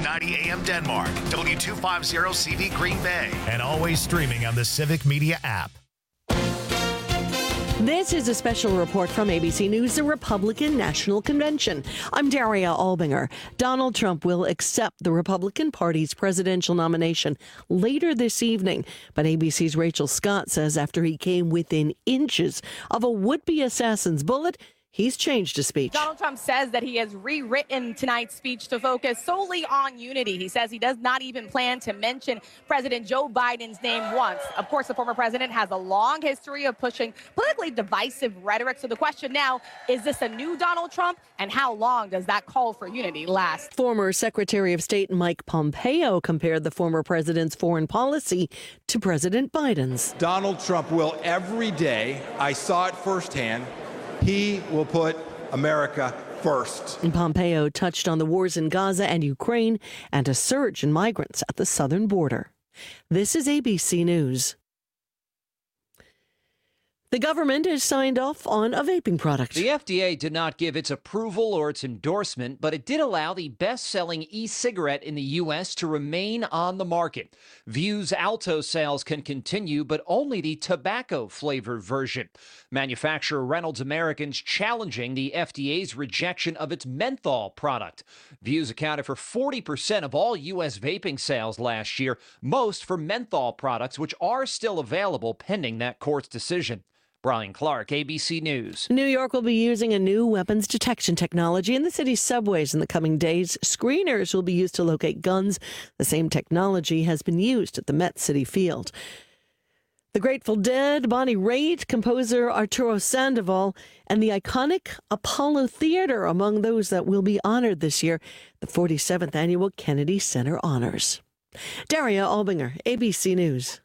690 AM Denmark, W250 CV Green Bay, and always streaming on the Civic Media app. This is a special report from ABC News, the Republican National Convention. I'm Daria Albinger. Donald Trump will accept the Republican Party's presidential nomination later this evening. But ABC's Rachel Scott says after he came within inches of a would-be assassin's bullet, he's changed his speech. Donald Trump says that he has rewritten tonight's speech to focus solely on unity. He says he does not even plan to mention President Joe Biden's name once. Of course, the former president has a long history of pushing politically divisive rhetoric. So the question now, is this a new Donald Trump? And how long does that call for unity last? Former Secretary of State Mike Pompeo compared the former president's foreign policy to President Biden's. Donald Trump will every day, I saw it firsthand, he will put America first. And Pompeo touched on the wars in Gaza and Ukraine and a surge in migrants at the southern border. This is ABC News. The government has signed off on a vaping product. The FDA did not give its approval or its endorsement, but it did allow the best-selling e-cigarette in the U.S. to remain on the market. Vue's Alto sales can continue, but only the tobacco-flavored version. Manufacturer Reynolds American's challenging the FDA's rejection of its menthol product. Vue's accounted for 40% of all U.S. vaping sales last year, most for menthol products, which are still available pending that court's decision. Brian Clark, ABC News. New York will be using a new weapons detection technology in the city's subways in the coming days. Screeners will be used to locate guns. The same technology has been used at the Met City Field. The Grateful Dead, Bonnie Raitt, composer Arturo Sandoval, and the iconic Apollo Theater among those that will be honored this year, the 47th Annual Kennedy Center Honors. Daria Albinger, ABC News.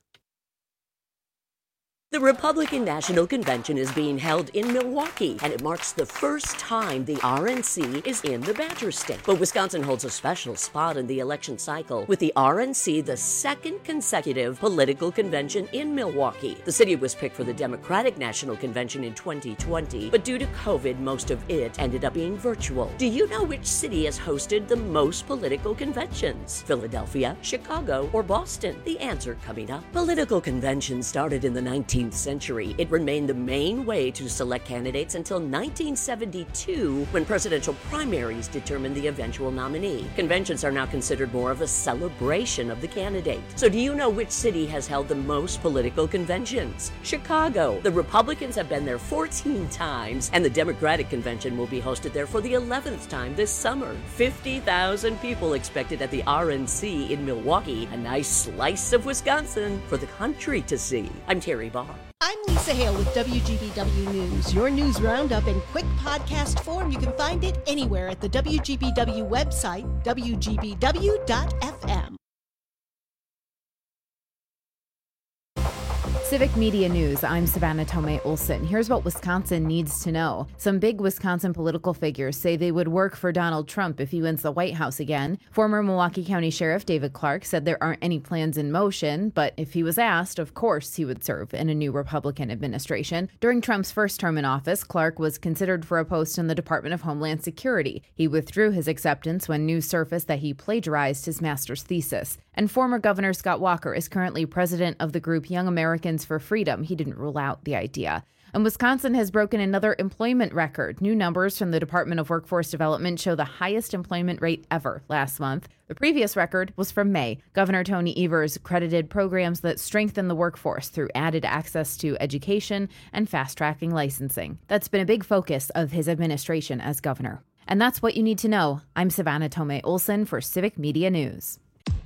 The Republican National Convention is being held in Milwaukee, and it marks the first time the RNC is in the Badger State. But Wisconsin holds a special spot in the election cycle, with the RNC the second consecutive political convention in Milwaukee. The city was picked for the Democratic National Convention in 2020, but due to COVID, most of it ended up being virtual. Do you know which city has hosted the most political conventions? Philadelphia, Chicago, or Boston? The answer coming up. Political conventions started in the 19th century. It remained the main way to select candidates until 1972, when presidential primaries determined the eventual nominee. Conventions are now considered more of a celebration of the candidate. So do you know which city has held the most political conventions? Chicago. The Republicans have been there 14 times, and the Democratic convention will be hosted there for the 11th time this summer. 50,000 people expected at the RNC in Milwaukee, a nice slice of Wisconsin for the country to see. I'm Terry Barr. I'm Lisa Hale with WGBW News. Your news roundup in quick podcast form. You can find it anywhere at the WGBW website, WGBW.fm. Civic Media News, I'm Savannah Tomei Olson. Here's what Wisconsin needs to know. Some big Wisconsin political figures say they would work for Donald Trump if he wins the White House again. Former Milwaukee County Sheriff David Clark said there aren't any plans in motion, but if he was asked, of course he would serve in a new Republican administration. During Trump's first term in office, Clark was considered for a post in the Department of Homeland Security. He withdrew his acceptance when news surfaced that he plagiarized his master's thesis. And former Governor Scott Walker is currently president of the group Young Americans for Freedom. He didn't rule out the idea. And Wisconsin has broken another employment record. New numbers from the Department of Workforce Development show the highest employment rate ever last month. The previous record was from May. Governor Tony Evers credited programs that strengthen the workforce through added access to education and fast-tracking licensing. That's been a big focus of his administration as governor. And that's what you need to know. I'm Savannah Tomei Olson for Civic Media News.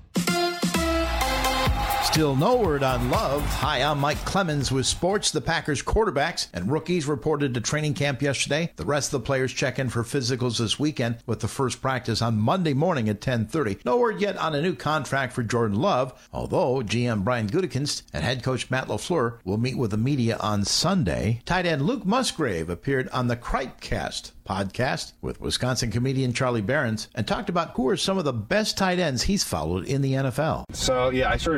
Still no word on Love. Hi, I'm Mike Clemens with sports. The Packers quarterbacks and rookies reported to training camp yesterday. The rest of the players check in for physicals this weekend, with the first practice on Monday morning at 10:30. No word yet on a new contract for Jordan Love, although GM Brian Gutekunst and head coach Matt LaFleur will meet with the media on Sunday. Tight end Luke Musgrave appeared on the Cripecast podcast with Wisconsin comedian Charlie Berens and talked about who are some of the best tight ends he's followed in the NFL. So, I started playing tight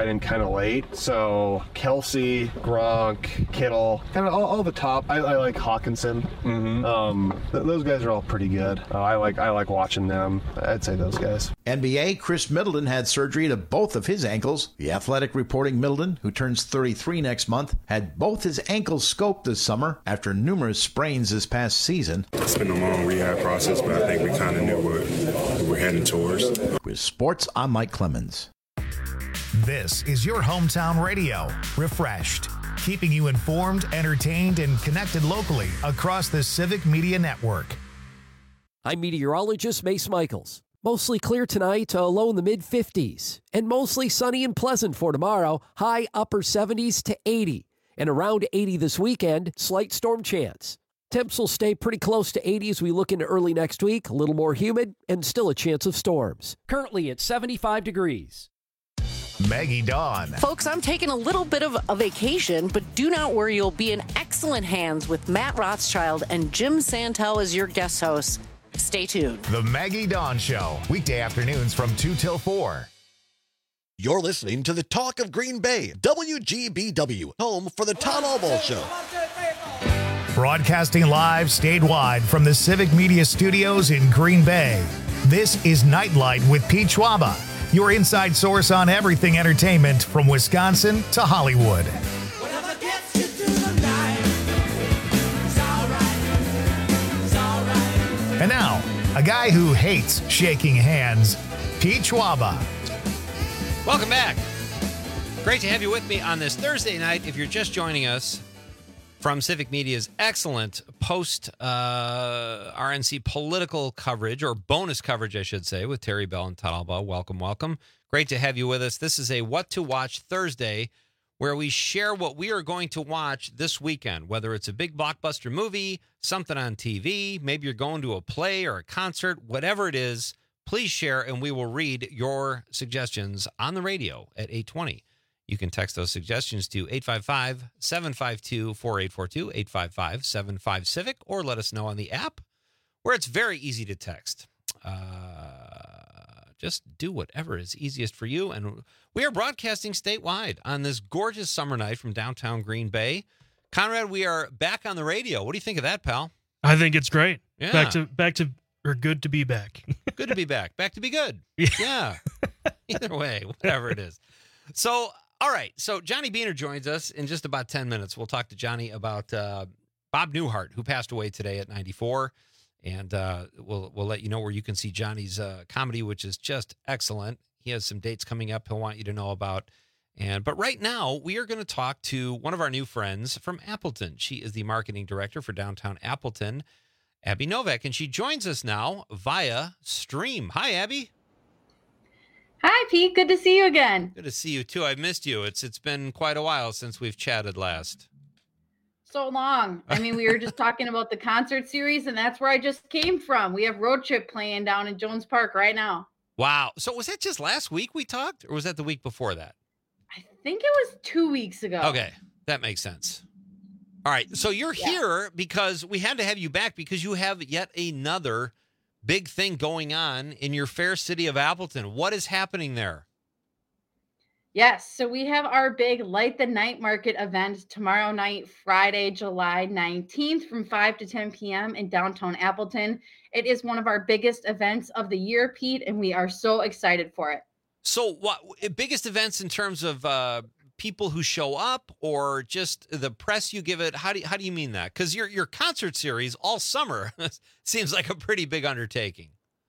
tight end kind of late. So Kelsey, Gronk, Kittle, kind of all the top. I like Hawkinson. Those guys are all pretty good. I like watching them. I'd say those guys. NBA, Chris Middleton had surgery to both of his ankles. The Athletic reporting Middleton, who turns 33 next month, had both his ankles scoped this summer after numerous sprains this past season. It's been a long rehab process, but I think we kind of knew what we were heading towards. With sports, I'm Mike Clemens. This is your hometown radio, Refreshed, keeping you informed, entertained, and connected locally across the Civic Media Network. I'm meteorologist Mace Michaels. Mostly clear tonight, a low in the mid-50s, and mostly sunny and pleasant for tomorrow, high upper 70s to 80, and around 80 this weekend, slight storm chance. Temps will stay pretty close to 80 as we look into early next week, a little more humid, and still a chance of storms. Currently at 75 degrees. Maggie Dawn. Folks, I'm taking a little bit of a vacation, but do not worry, you'll be in excellent hands with Matt Rothschild and Jim Santel as your guest hosts. Stay tuned. The Maggie Dawn Show, weekday afternoons from 2 till 4. You're listening to the Talk of Green Bay, WGBW, home for the Todd Albaugh Show. Broadcasting live statewide from the Civic Media Studios in Green Bay. This is Nightlight with Pete Schwaba, your inside source on everything entertainment from Wisconsin to Hollywood. And now, a guy who hates shaking hands, Pete Schwaba. Welcome back. Great to have you with me on this Thursday night. If you're just joining us from Civic Media's excellent post-RNC political coverage, or bonus coverage, I should say, with Terry Bell and Todd Albaugh. Welcome, welcome. Great to have you with us. This is a What to Watch Thursday, where we share what we are going to watch this weekend, whether it's a big blockbuster movie, something on TV, maybe you're going to a play or a concert, whatever it is, please share, and we will read your suggestions on the radio at 8:20. You can text those suggestions to 855-752-4842, 855-75-CIVIC, or let us know on the app, where it's very easy to text. Just do whatever is easiest for you. And we are broadcasting statewide on this gorgeous summer night from downtown Green Bay. Conrad, we are back on the radio. What do you think of that, pal? I think it's great. Yeah. Back to, or good to be back. Good to be back. Back to be good. Yeah. Either way, whatever it is. So, all right. So Johnny Beaner joins us in just about 10 minutes. We'll talk to Johnny about Bob Newhart, who passed away today at 94. And we'll let you know where you can see Johnny's comedy, which is just excellent. He has some dates coming up he'll want you to know about. But right now, we are going to talk to one of our new friends from Appleton. She is the marketing director for downtown Appleton, Abby Novak, and she joins us now via stream. Hi, Abby. Hi, Pete. Good to see you again. Good to see you, too. I've missed you. It's been quite a while since we've chatted last. So long. I mean, we were just talking about the concert series, and that's where I just came from. We have Road Trip playing down in Jones Park right now. Wow. So was that just last week we talked, or was that the week before that? I think it was 2 weeks ago. Okay. That makes sense. All right. So you're here because we had to have you back because you have yet another big thing going on in your fair city of Appleton. What is happening there? Yes. So we have our big Light the Night Market event tomorrow night, Friday, July 19th from 5 to 10 p.m. in downtown Appleton. It is one of our biggest events of the year, Pete, and we are so excited for it. So what biggest events in terms of people who show up or just the press you give it? How do you mean that? Because your concert series all summer seems like a pretty big undertaking.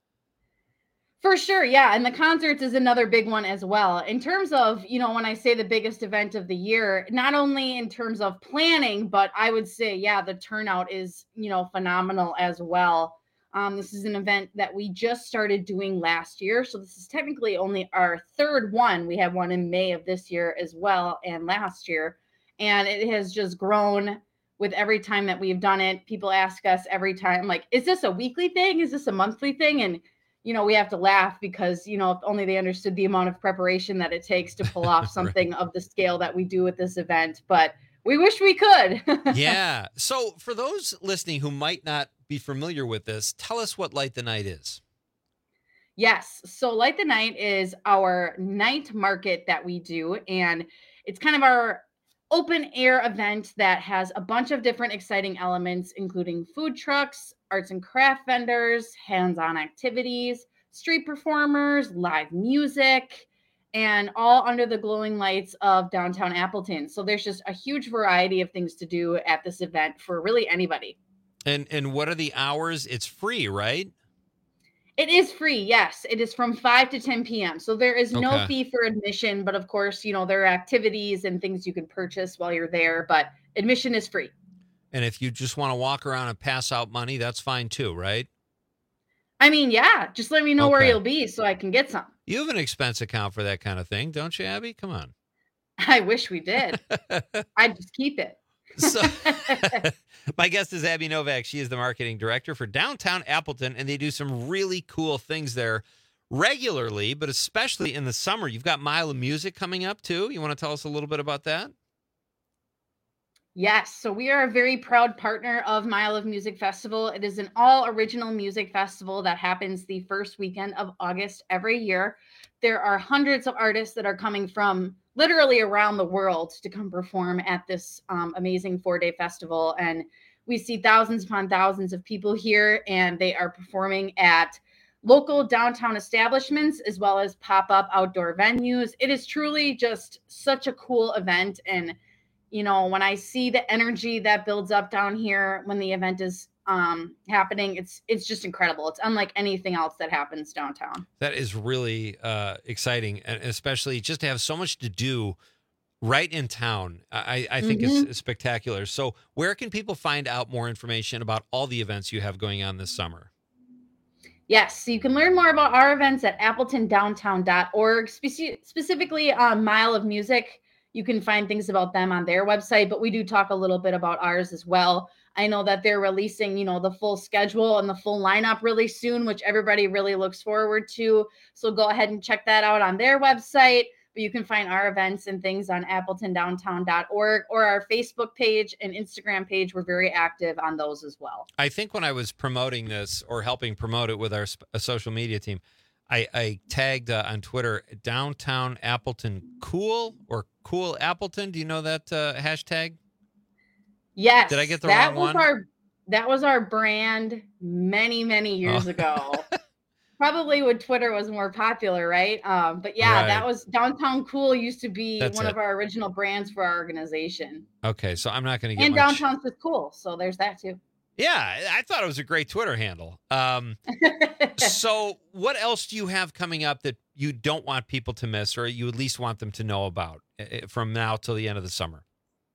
For sure, yeah. And the concerts is another big one as well. In terms of, when I say the biggest event of the year, not only in terms of planning, but I would say, the turnout is, phenomenal as well. This is an event that we just started doing last year. So this is technically only our third one. We had one in May of this year as well and last year. And it has just grown with every time that we've done it. People ask us every time, like, is this a weekly thing? Is this a monthly thing? And we have to laugh because, if only they understood the amount of preparation that it takes to pull off something right. of the scale that we do with this event. But we wish we could. Yeah. So for those listening who might not be familiar with this, tell us what Light the Night is. Yes. So Light the Night is our night market that we do. And it's kind of our open air event that has a bunch of different exciting elements, including food trucks, arts and craft vendors, hands-on activities, street performers, live music, and all under the glowing lights of downtown Appleton. So there's just a huge variety of things to do at this event for really anybody. And what are the hours? It's free, right? It is free, yes. It is from 5 to 10 p.m. So there is no Okay. fee for admission, but of course, there are activities and things you can purchase while you're there, but admission is free. And if you just want to walk around and pass out money, that's fine too, right? I mean, yeah, just let me know where Okay. you'll be so I can get some. You have an expense account for that kind of thing, don't you, Abby? Come on. I wish we did. I'd just keep it. So, my guest is Abby Novak. She is the marketing director for Downtown Appleton, and they do some really cool things there regularly, but especially in the summer. You've got Mile of Music coming up, too. You want to tell us a little bit about that? Yes, so we are a very proud partner of Mile of Music Festival. It is an all original music festival that happens the first weekend of August every year. There are hundreds of artists that are coming from literally around the world to come perform at this amazing 4-day festival. And we see thousands upon thousands of people here, and they are performing at local downtown establishments as well as pop-up outdoor venues. It is truly just such a cool event. And when I see the energy that builds up down here when the event is happening, it's just incredible. It's unlike anything else that happens downtown. That is really exciting, and especially just to have so much to do right in town. I think it's spectacular. So where can people find out more information about all the events you have going on this summer? Yes, so you can learn more about our events at appletondowntown.org, specifically Mile of Music. You can find things about them on their website, but we do talk a little bit about ours as well. I know that they're releasing, the full schedule and the full lineup really soon, which everybody really looks forward to. So go ahead and check that out on their website. But you can find our events and things on appletondowntown.org or our Facebook page and Instagram page. We're very active on those as well. I think when I was promoting this or helping promote it with our social media team, I tagged on Twitter Downtown Appleton Cool or Cool Appleton. Do you know that hashtag? Yes. Did I get the wrong one? That was our brand many, many years ago. Probably when Twitter was more popular, right? But yeah, Right. that was Downtown Cool used to be That's one it. of our original brands for our organization. Okay, so I'm not going to get And much. Downtown's just cool. So there's that too. Yeah, I thought it was a great Twitter handle. So what else do you have coming up that you don't want people to miss, or you at least want them to know about from now till the end of the summer?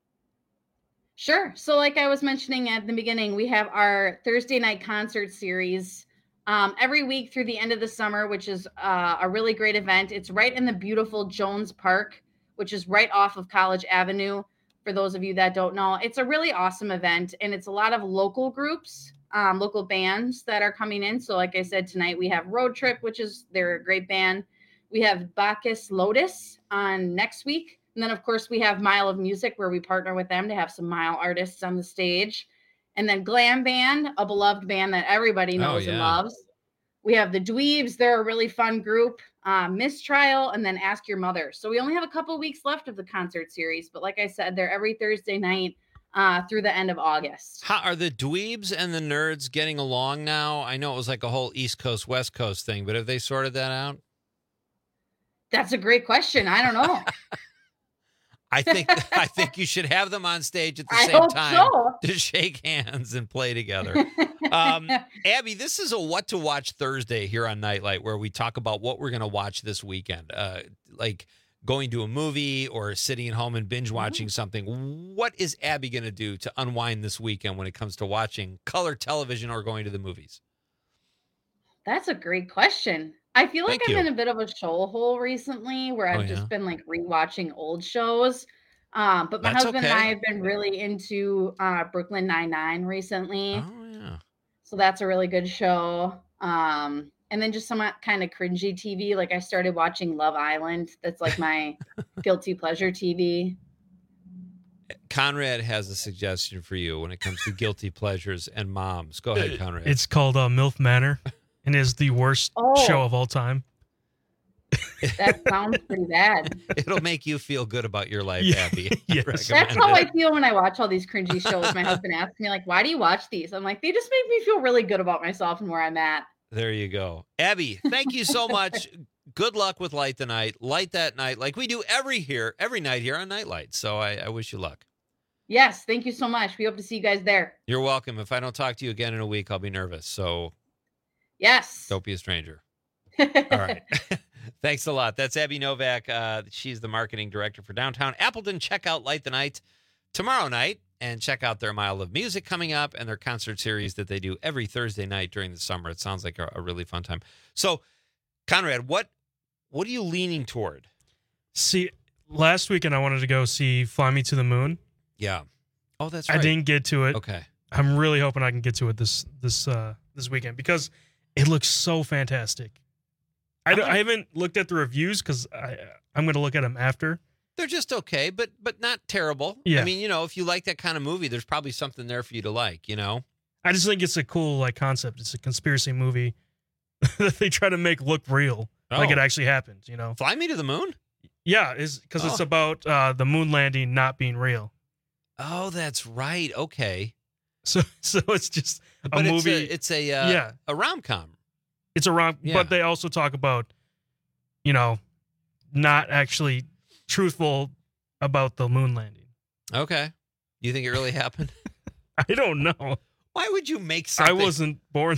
Sure. So like I was mentioning at the beginning, we have our Thursday night concert series every week through the end of the summer, which is a really great event. It's right in the beautiful Jones Park, which is right off of College Avenue. For those of you that don't know, it's a really awesome event, and it's a lot of local groups, local bands that are coming in. So like I said, tonight we have Road Trip, they're a great band. We have Bacchus Lotus on next week. And then, of course, we have Mile of Music, where we partner with them to have some Mile artists on the stage. And then Glam Band, a beloved band that everybody knows and loves. We have the Dweebs. They're a really fun group. Mistrial, and then Ask Your Mother. So we only have a couple weeks left of the concert series. But like I said, they're every Thursday night through the end of August. How are the Dweebs and the Nerds getting along now? I know it was like a whole East Coast, West Coast thing, but have they sorted that out? That's a great question. I don't know. I think you should have them on stage at the I same hope time so. to shake hands and play together. Abby, this is a What to Watch Thursday here on Nightlight, where we talk about what we're going to watch this weekend, like going to a movie or sitting at home and binge watching something. What is Abby going to do to unwind this weekend when it comes to watching color television or going to the movies? That's a great question. I feel like Thank I'm you. in a bit of a show hole recently where I've just been like rewatching old shows. But my That's husband and I okay. have been really into Brooklyn Nine-Nine recently. Oh, yeah. So that's a really good show. And then just some kind of cringy TV. Like I started watching Love Island. That's like my guilty pleasure TV. Conrad has a suggestion for you when it comes to guilty pleasures and moms. Go ahead, Conrad. It's called MILF Manor. and is the worst show of all time. That sounds pretty bad. It'll make you feel good about your life, Yeah. Abby. Yes. That's how I feel when I watch all these cringy shows. My husband asks me, like, why do you watch these? I'm like, they just make me feel really good about myself and where I'm at. There you go. Abby, thank you so much. Good luck with Light the Night. Light that night like we do every night here on Nightlight. So I wish you luck. Yes, thank you so much. We hope to see you guys there. You're welcome. If I don't talk to you again in a week, I'll be nervous. So yes, don't be a stranger. All right. Thanks a lot. That's Abby Novak. She's the marketing director for Downtown Appleton. Check out Light the Night tomorrow night and check out their Mile of Music coming up and their concert series that they do every Thursday night during the summer. It sounds like a really fun time. So, Conrad, what are you leaning toward? See, last weekend I wanted to go see Fly Me to the Moon. Yeah. Oh, that's right. I didn't get to it. Okay. I'm really hoping I can get to it this weekend because it looks so fantastic. I haven't looked at the reviews because I'm going to look at them after. They're just okay, but not terrible. Yeah. I mean, if you like that kind of movie, there's probably something there for you to like, I just think it's a cool concept. It's a conspiracy movie that they try to make look real, like it actually happened, Fly Me to the Moon? Yeah, because it's about the moon landing not being real. Oh, that's right. Okay. So it's just but a movie. It's a rom-com. It's a rom, Yeah. but they also talk about, not actually truthful about the moon landing. Okay. You think it really happened? I don't know. Why would you make something? I wasn't born.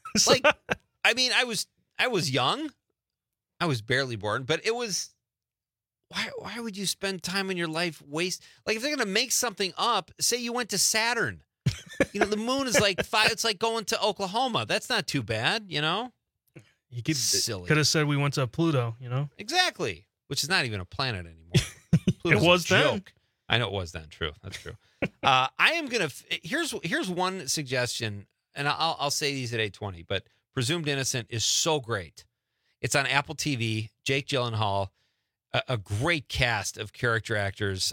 I mean, I was young. I was barely born, but it was. Why would you spend time in your life waste? Like if they're gonna make something up, say you went to Saturn. The moon is like it's like going to Oklahoma. That's not too bad, You could Silly. Could have said we went to Pluto, Exactly. Which is not even a planet anymore. It was then. I know it was then. True. That's true. I am gonna. Here's one suggestion, and I'll say these at 8:20. But Presumed Innocent is so great. It's on Apple TV. Jake Gyllenhaal, a great cast of character actors.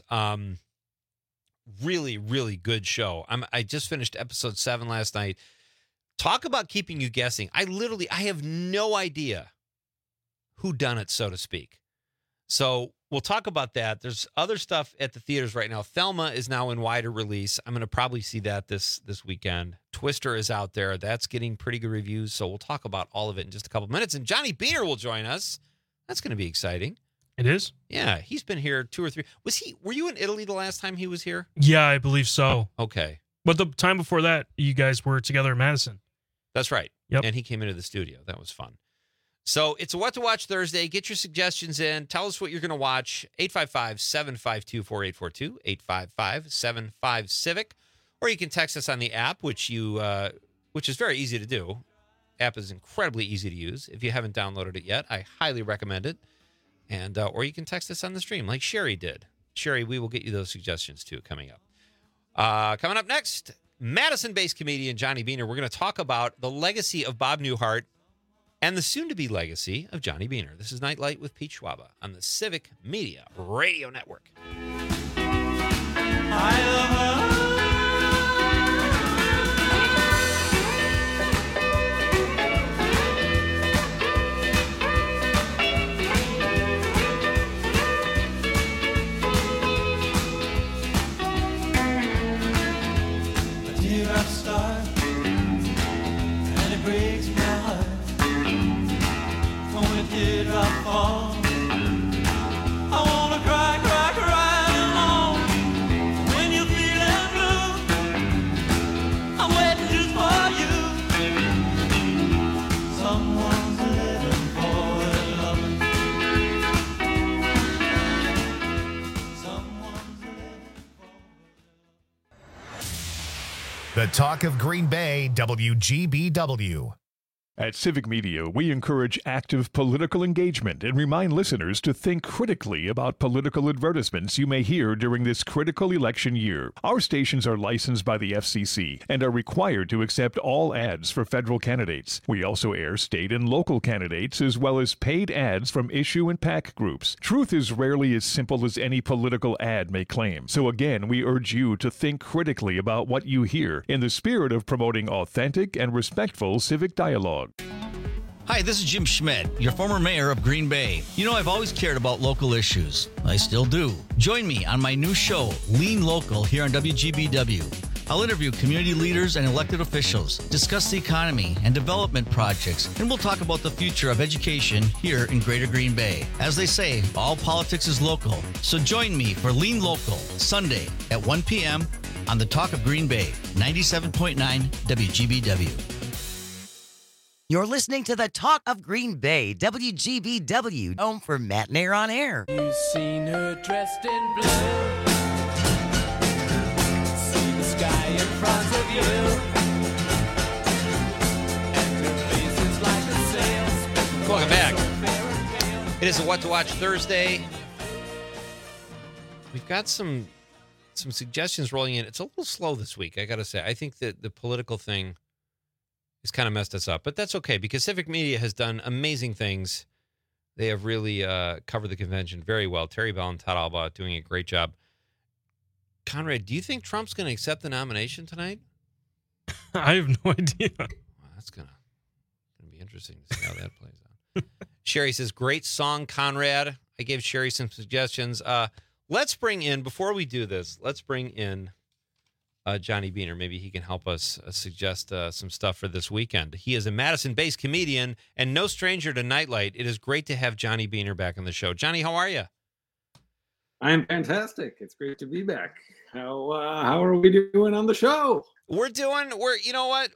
Really, really good show. I just finished episode 7 last night. Talk about keeping you guessing. I have no idea who done it, so to speak. So we'll talk about that. There's other stuff at the theaters right now. Thelma is now in wider release. I'm going to probably see that this weekend. Twister is out there. That's getting pretty good reviews. So we'll talk about all of it in just a couple minutes. And Johnny Beaner will join us. That's going to be exciting. It is? Yeah, he's been here 2 or 3. Were you in Italy the last time he was here? Yeah, I believe so. Okay. But the time before that, you guys were together in Madison. That's right. Yep. And he came into the studio. That was fun. So it's a What to Watch Thursday. Get your suggestions in. Tell us what you're going to watch. 855-752-4842, 855-75-CIVIC. Or you can text us on the app, which is very easy to do. App is incredibly easy to use. If you haven't downloaded it yet, I highly recommend it. And or you can text us on the stream like Sherry did. Sherry, we will get you those suggestions too coming up. Coming up next, Madison-based comedian Johnny Beaner. We're going to talk about the legacy of Bob Newhart and the soon-to-be legacy of Johnny Beaner. This is Nightlight with Pete Schwaba on the Civic Media Radio Network. The Talk of Green Bay, WGBW. At Civic Media, we encourage active political engagement and remind listeners to think critically about political advertisements you may hear during this critical election year. Our stations are licensed by the FCC and are required to accept all ads for federal candidates. We also air state and local candidates as well as paid ads from issue and PAC groups. Truth is rarely as simple as any political ad may claim. So again, we urge you to think critically about what you hear in the spirit of promoting authentic and respectful civic dialogue. Hi, this is Jim Schmidt, your former mayor of Green Bay. You know, I've always cared about local issues. I still do. Join me on my new show, Lean Local, here on WGBW. I'll interview community leaders and elected officials, discuss the economy and development projects, and we'll talk about the future of education here in Greater Green Bay. As they say, all politics is local. So join me for Lean Local, Sunday at 1 p.m. on the Talk of Green Bay, 97.9 WGBW. You're listening to the Talk of Green Bay, WGBW, home for Matt Nair on Air. You've seen her dressed in blue. See the sky in front of you. And her face is like a sail. Welcome back. It is a What to Watch Thursday. We've got some suggestions rolling in. It's a little slow this week, I got to say. I think that the political thing has kind of messed us up, but that's okay because Civic Media has done amazing things. They have really covered the convention very well. Terry Bell and Todd Alba doing a great job. Conrad, do you think Trump's going to accept the nomination tonight? I have no idea. Well, that's going to be interesting to see how that plays out. Sherry says, great song, Conrad. I gave Sherry some suggestions. Let's bring in, before we do this, let's bring in Johnny Beaner. Maybe he can help us suggest some stuff for this weekend. He is a Madison-based comedian and no stranger to Nightlight. It is great to have Johnny Beaner back on the show. Johnny, how are you? I'm fantastic. It's great to be back. How are we doing on the show? We're you know what?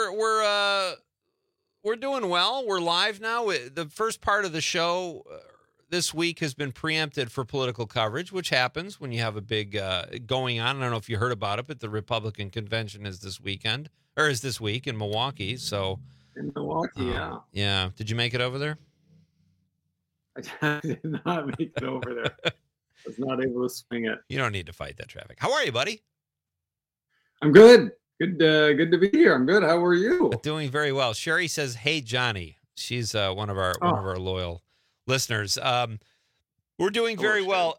We're doing well. We're live now. The first part of the show this week has been preempted for political coverage, which happens when you have a big going on. I don't know if you heard about it, but the Republican convention is this week in Milwaukee. So in Milwaukee, yeah. Yeah. Did you make it over there? I did not make it over there. I was not able to swing it. You don't need to fight that traffic. How are you, buddy? I'm good. Good to be here. I'm good. How are you? Doing very well. Sherry says, "Hey, Johnny." She's one of our loyal listeners. We're doing very well.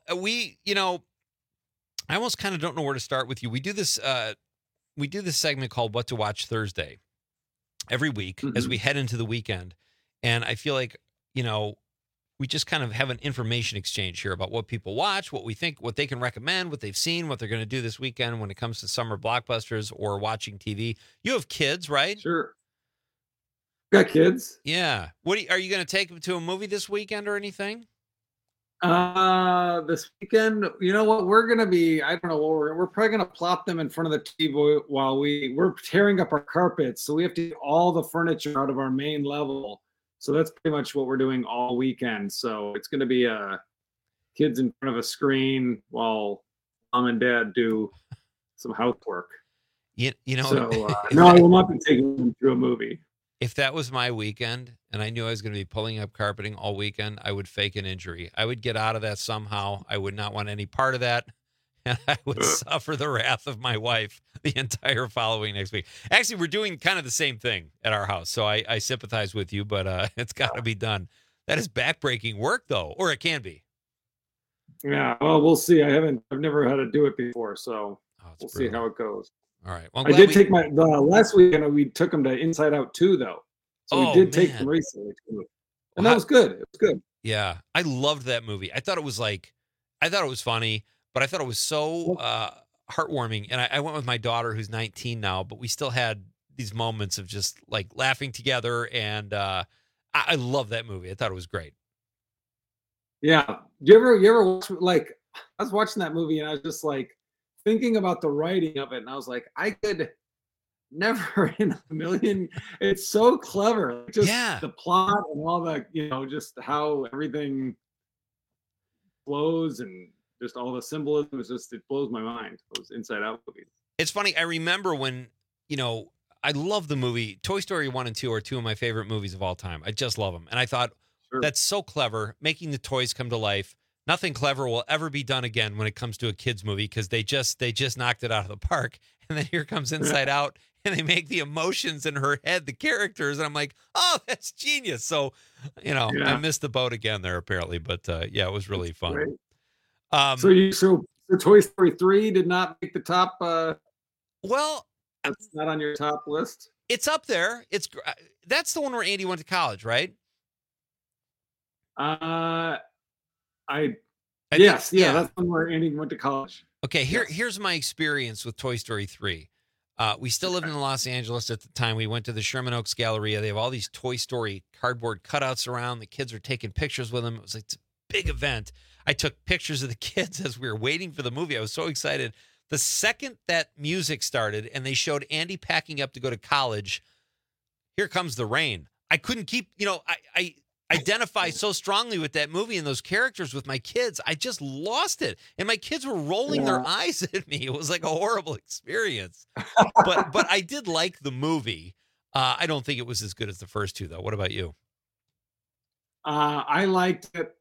I almost kind of don't know where to start with you. We do this segment called What to Watch Thursday every week as we head into the weekend. And I feel like, we just kind of have an information exchange here about what people watch, what we think, what they can recommend, what they've seen, what they're going to do this weekend when it comes to summer blockbusters or watching TV. You have kids, right? Sure. Got kids. Yeah. Are you going to take them to a movie this weekend or anything? This weekend, you know what? We're going to be, I don't know, we're probably going to plop them in front of the TV while we're tearing up our carpets. So we have to get all the furniture out of our main level. So that's pretty much what we're doing all weekend. So it's going to be kids in front of a screen while mom and dad do some housework. So, no, I will not be taking them to a movie. If that was my weekend and I knew I was going to be pulling up carpeting all weekend, I would fake an injury. I would get out of that somehow. I would not want any part of that. And I would suffer the wrath of my wife the entire following next week. Actually, we're doing kind of the same thing at our house. So I sympathize with you, but it's got to be done. That is backbreaking work, though, or it can be. Yeah, well, we'll see. I've never had to do it before, so we'll see how it goes. All right. Well, I did take the last weekend. We took them to Inside Out 2, though. So we did take them recently, too. And that was good. It was good. Yeah, I loved that movie. I thought it was funny, but I thought it was so heartwarming. And I went with my daughter, who's 19 now, but we still had these moments of just like laughing together. And I love that movie. I thought it was great. Yeah. You ever watch, like, I was watching that movie and I was just like thinking about the writing of it. And I was like, I could never in a million. It's so clever. Just the plot and all the, just how everything flows and just all the symbolism is it blows my mind. Those Inside Out movies. It's funny. I remember when, I love the movie. Toy Story 1 and 2 are two of my favorite movies of all time. I just love them. And I thought, that's so clever, making the toys come to life. Nothing clever will ever be done again when it comes to a kid's movie because they just knocked it out of the park. And then here comes Inside Out, and they make the emotions in her head, the characters, and I'm like, oh, that's genius. So, I missed the boat again there apparently, but it was really fun. So Toy Story 3 did not make the top. Well, that's not on your top list. It's up there. That's the one where Andy went to college, right? Yes, that's the one where Andy went to college. Okay, here's my experience with Toy Story 3. We still lived in Los Angeles at the time. We went to the Sherman Oaks Galleria. They have all these Toy Story cardboard cutouts around. The kids are taking pictures with them. It was like a big event. I took pictures of the kids as we were waiting for the movie. I was so excited. The second that music started and they showed Andy packing up to go to college, here comes the rain. I couldn't keep, I identify so strongly with that movie and those characters with my kids. I just lost it. And my kids were rolling their eyes at me. It was like a horrible experience. But I did like the movie. I don't think it was as good as the first two, though. What about you? I liked it.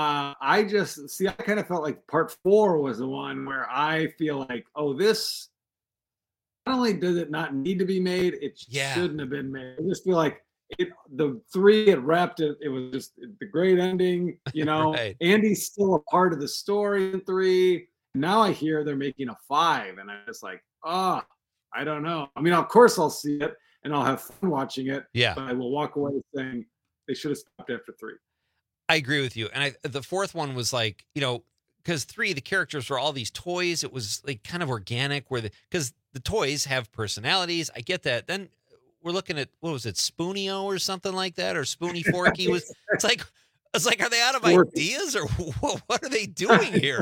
I kind of felt like part 4 was the one where I feel like, this, not only does it not need to be made, it shouldn't have been made. I just feel like the 3 it wrapped it. It was just the great ending, Right. Andy's still a part of the story in 3. Now I hear they're making a 5, and I'm just like, I don't know. I mean, of course I'll see it and I'll have fun watching it. Yeah. But I will walk away saying they should have stopped after 3. I agree with you. And the fourth one was like, because 3, the characters were all these toys. It was like kind of organic because the toys have personalities. I get that. Then we're looking at, what was it, Spoonio or something like that, or Spoony Forky was. It's like, are they out of ideas, or what are they doing here?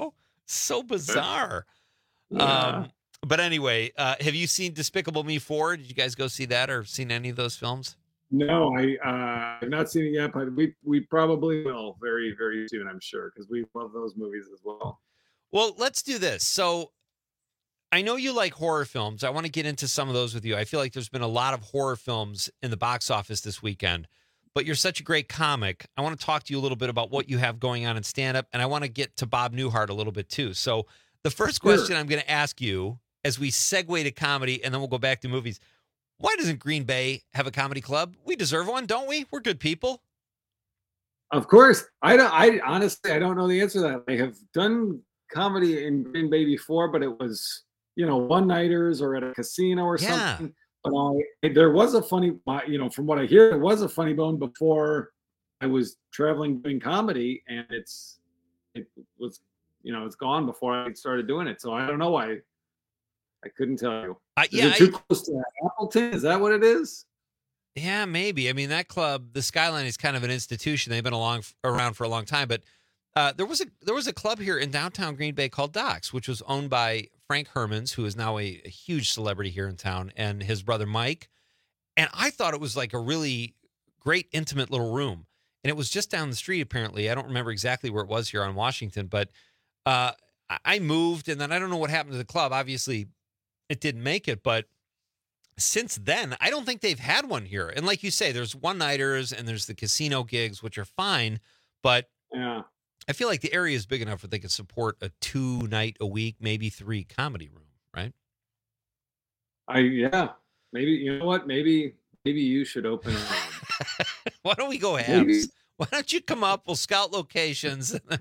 So bizarre. Yeah. But anyway, have you seen Despicable Me 4? Did you guys go see that or seen any of those films? No, I've not seen it yet, but we probably will very, very soon, I'm sure, because we love those movies as well. Well, let's do this. So I know you like horror films. I want to get into some of those with you. I feel like there's been a lot of horror films in the box office this weekend, but you're such a great comic. I want to talk to you a little bit about what you have going on in stand-up, and I want to get to Bob Newhart a little bit too. So the first question I'm going to ask you as we segue to comedy, and then we'll go back to movies. Why doesn't Green Bay have a comedy club? We deserve one, don't we? We're good people. Of course. I honestly, I don't know the answer to that. I have done comedy in Green Bay before, but it was, one-nighters or at a casino or something. But there was a funny, from what I hear, there was a Funny Bone before I was traveling doing comedy, and it was, it's gone before I started doing it. So I don't know why. I couldn't tell you. Is it too close to Appleton? Is that what it is? Yeah, maybe. I mean, that club, the Skyline, is kind of an institution. They've been around for a long time. But there was a club here in downtown Green Bay called Doc's, which was owned by Frank Hermans, who is now a huge celebrity here in town, and his brother Mike. And I thought it was like a really great, intimate little room. And it was just down the street, apparently. I don't remember exactly where it was here on Washington, but I moved, and then I don't know what happened to the club. Obviously, it didn't make it, but since then, I don't think they've had one here. And like you say, there's one-nighters and there's the casino gigs, which are fine, but I feel like the area is big enough where they could support a 2-night a week, maybe 3 comedy room, right? Maybe, you know what? Maybe you should open a room. Why don't we go halves? Why don't you come up? We'll scout locations, and then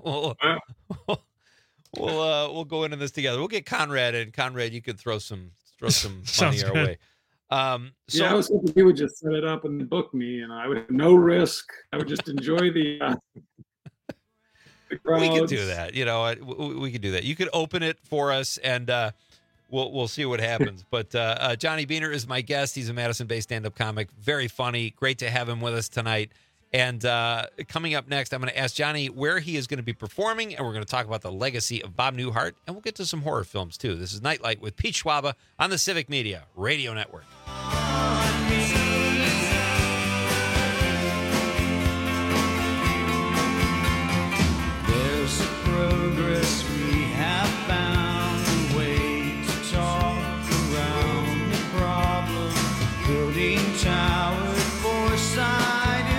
we'll go into this together. We'll get Conrad in. Conrad, you could throw some money our way. I was hoping he would just set it up and book me, and I would have no risk. I would just enjoy the crowds. We could do that. We could do that. You could open it for us, and we'll see what happens. But Johnny Beaner is my guest. He's a Madison-based stand-up comic. Very funny. Great to have him with us tonight. And coming up next, I'm going to ask Johnny where he is going to be performing, and we're going to talk about the legacy of Bob Newhart, and we'll get to some horror films, too. This is Nightlight with Pete Schwaba on the Civic Media Radio Network. There's progress we have found, a way to talk around the problem, building tower foresight.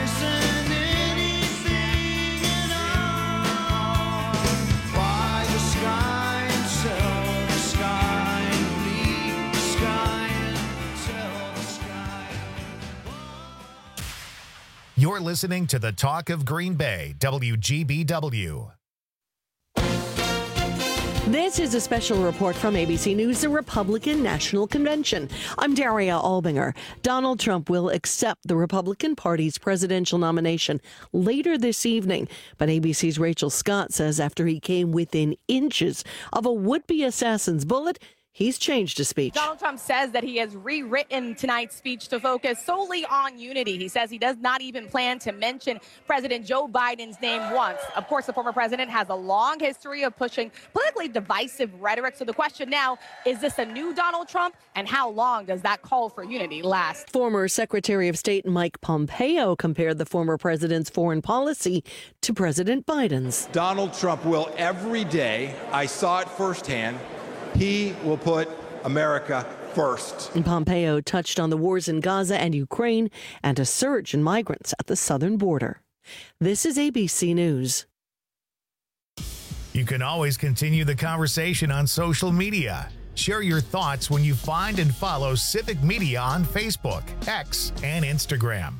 You're listening to the Talk of Green Bay, WGBW. This is a special report from ABC News, the Republican National Convention. I'm Daria Albinger. Donald Trump will accept the Republican Party's presidential nomination later this evening. But ABC's Rachel Scott says after he came within inches of a would-be assassin's bullet, he's changed his speech. Donald Trump says that he has rewritten tonight's speech to focus solely on unity. He says he does not even plan to mention President Joe Biden's name once. Of course, the former president has a long history of pushing politically divisive rhetoric. So the question now, is this a new Donald Trump? And how long does that call for unity last? Former Secretary of State Mike Pompeo compared the former president's foreign policy to President Biden's. Donald Trump will every day, I saw it firsthand, he will put America first. And Pompeo touched on the wars in Gaza and Ukraine and a surge in migrants at the southern border. This is ABC News. You can always continue the conversation on social media. Share your thoughts when you find and follow Civic Media on Facebook, X, and Instagram.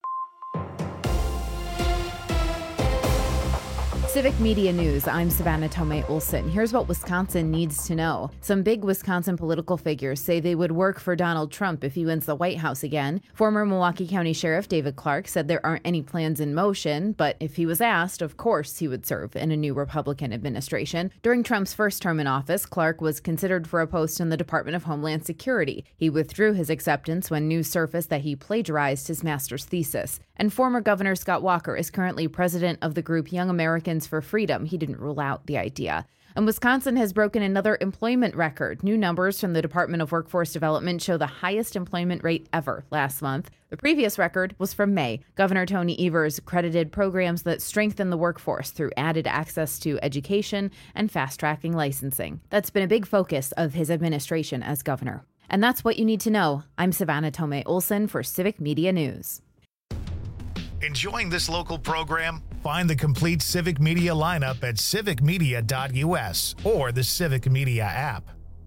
Civic Media News, I'm Savannah Tomei Olson. Here's what Wisconsin needs to know. Some big Wisconsin political figures say they would work for Donald Trump if he wins the White House again. Former Milwaukee County Sheriff David Clark said there aren't any plans in motion, but if he was asked, of course he would serve in a new Republican administration. During Trump's first term in office, Clark was considered for a post in the Department of Homeland Security. He withdrew his acceptance when news surfaced that he plagiarized his master's thesis. And former Governor Scott Walker is currently president of the group Young Americans for Freedom. He didn't rule out the idea. And Wisconsin has broken another employment record. New numbers from the Department of Workforce Development show the highest employment rate ever last month. The previous record was from May. Governor Tony Evers credited programs that strengthen the workforce through added access to education and fast-tracking licensing. That's been a big focus of his administration as governor. And that's what you need to know. I'm Savannah Tomei Olson for Civic Media News. Enjoying this local program? Find the complete Civic Media lineup at civicmedia.us or the Civic Media app.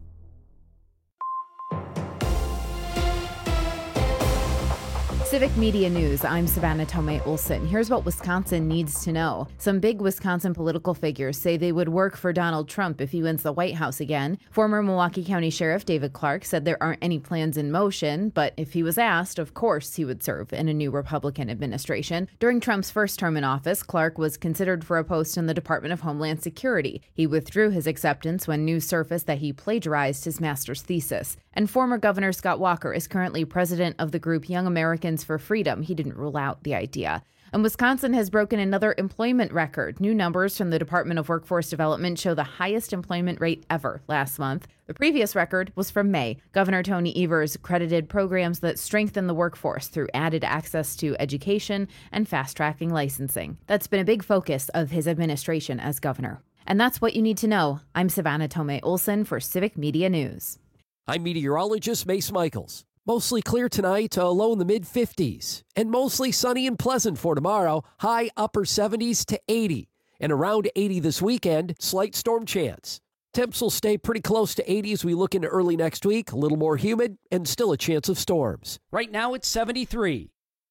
Civic Media News, I'm Savannah Tomei Olson. Here's what Wisconsin needs to know. Some big Wisconsin political figures say they would work for Donald Trump if he wins the White House again. Former Milwaukee County Sheriff David Clark said there aren't any plans in motion, but if he was asked, of course he would serve in a new Republican administration. During Trump's first term in office, Clark was considered for a post in the Department of Homeland Security. He withdrew his acceptance when news surfaced that he plagiarized his master's thesis. And former Governor Scott Walker is currently president of the group Young Americans for Freedom. He didn't rule out the idea. And Wisconsin has broken another employment record. New numbers from the Department of Workforce Development show the highest employment rate ever last month. The previous record was from May. Governor Tony Evers credited programs that strengthen the workforce through added access to education and fast-tracking licensing. That's been a big focus of his administration as governor. And that's what you need to know. I'm Savannah Tomei Olson for Civic Media News. I'm meteorologist Mace Michaels. Mostly clear tonight, low in the mid-50s. And mostly sunny and pleasant for tomorrow, high upper 70s to 80. And around 80 this weekend, slight storm chance. Temps will stay pretty close to 80 as we look into early next week, a little more humid, and still a chance of storms. Right now it's 73.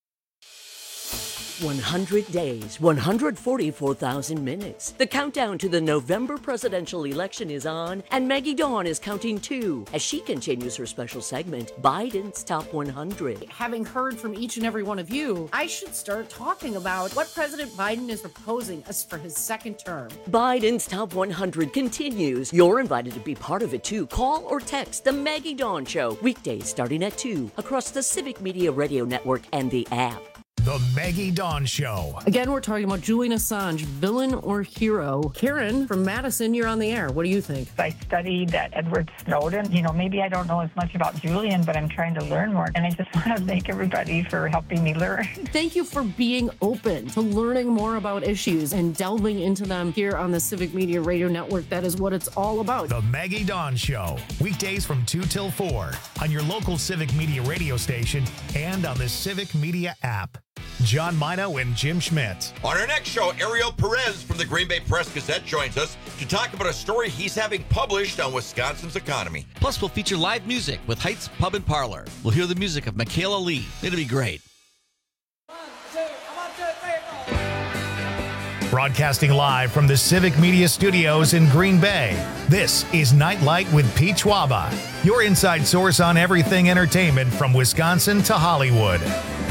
100 days, 144,000 minutes. The countdown to the November presidential election is on, and Maggie Dawn is counting too as she continues her special segment, Biden's Top 100. Having heard from each and every one of you, I should start talking about what President Biden is proposing us for his second term. Biden's Top 100 continues. You're invited to be part of it too. Call or text The Maggie Dawn Show, weekdays starting at 2 across the Civic Media Radio Network and the app. The Maggie Dawn Show. Again, we're talking about Julian Assange, villain or hero. Karen from Madison, you're on the air. What do you think? I studied Edward Snowden. Maybe I don't know as much about Julian, but I'm trying to learn more. And I just want to thank everybody for helping me learn. Thank you for being open to learning more about issues and delving into them here on the Civic Media Radio Network. That is what it's all about. The Maggie Dawn Show. Weekdays from 2 till 4 on your local Civic Media radio station and on the Civic Media app. John Mino and Jim Schmidt. On our next show, Ariel Perez from the Green Bay Press-Gazette joins us to talk about a story he's having published on Wisconsin's economy. Plus, we'll feature live music with Heights Pub and Parlor. We'll hear the music of Michaela Lee. It'll be great. Broadcasting live from the Civic Media Studios in Green Bay, this is Nightlight with Pete Schwaba, your inside source on everything entertainment from Wisconsin to Hollywood.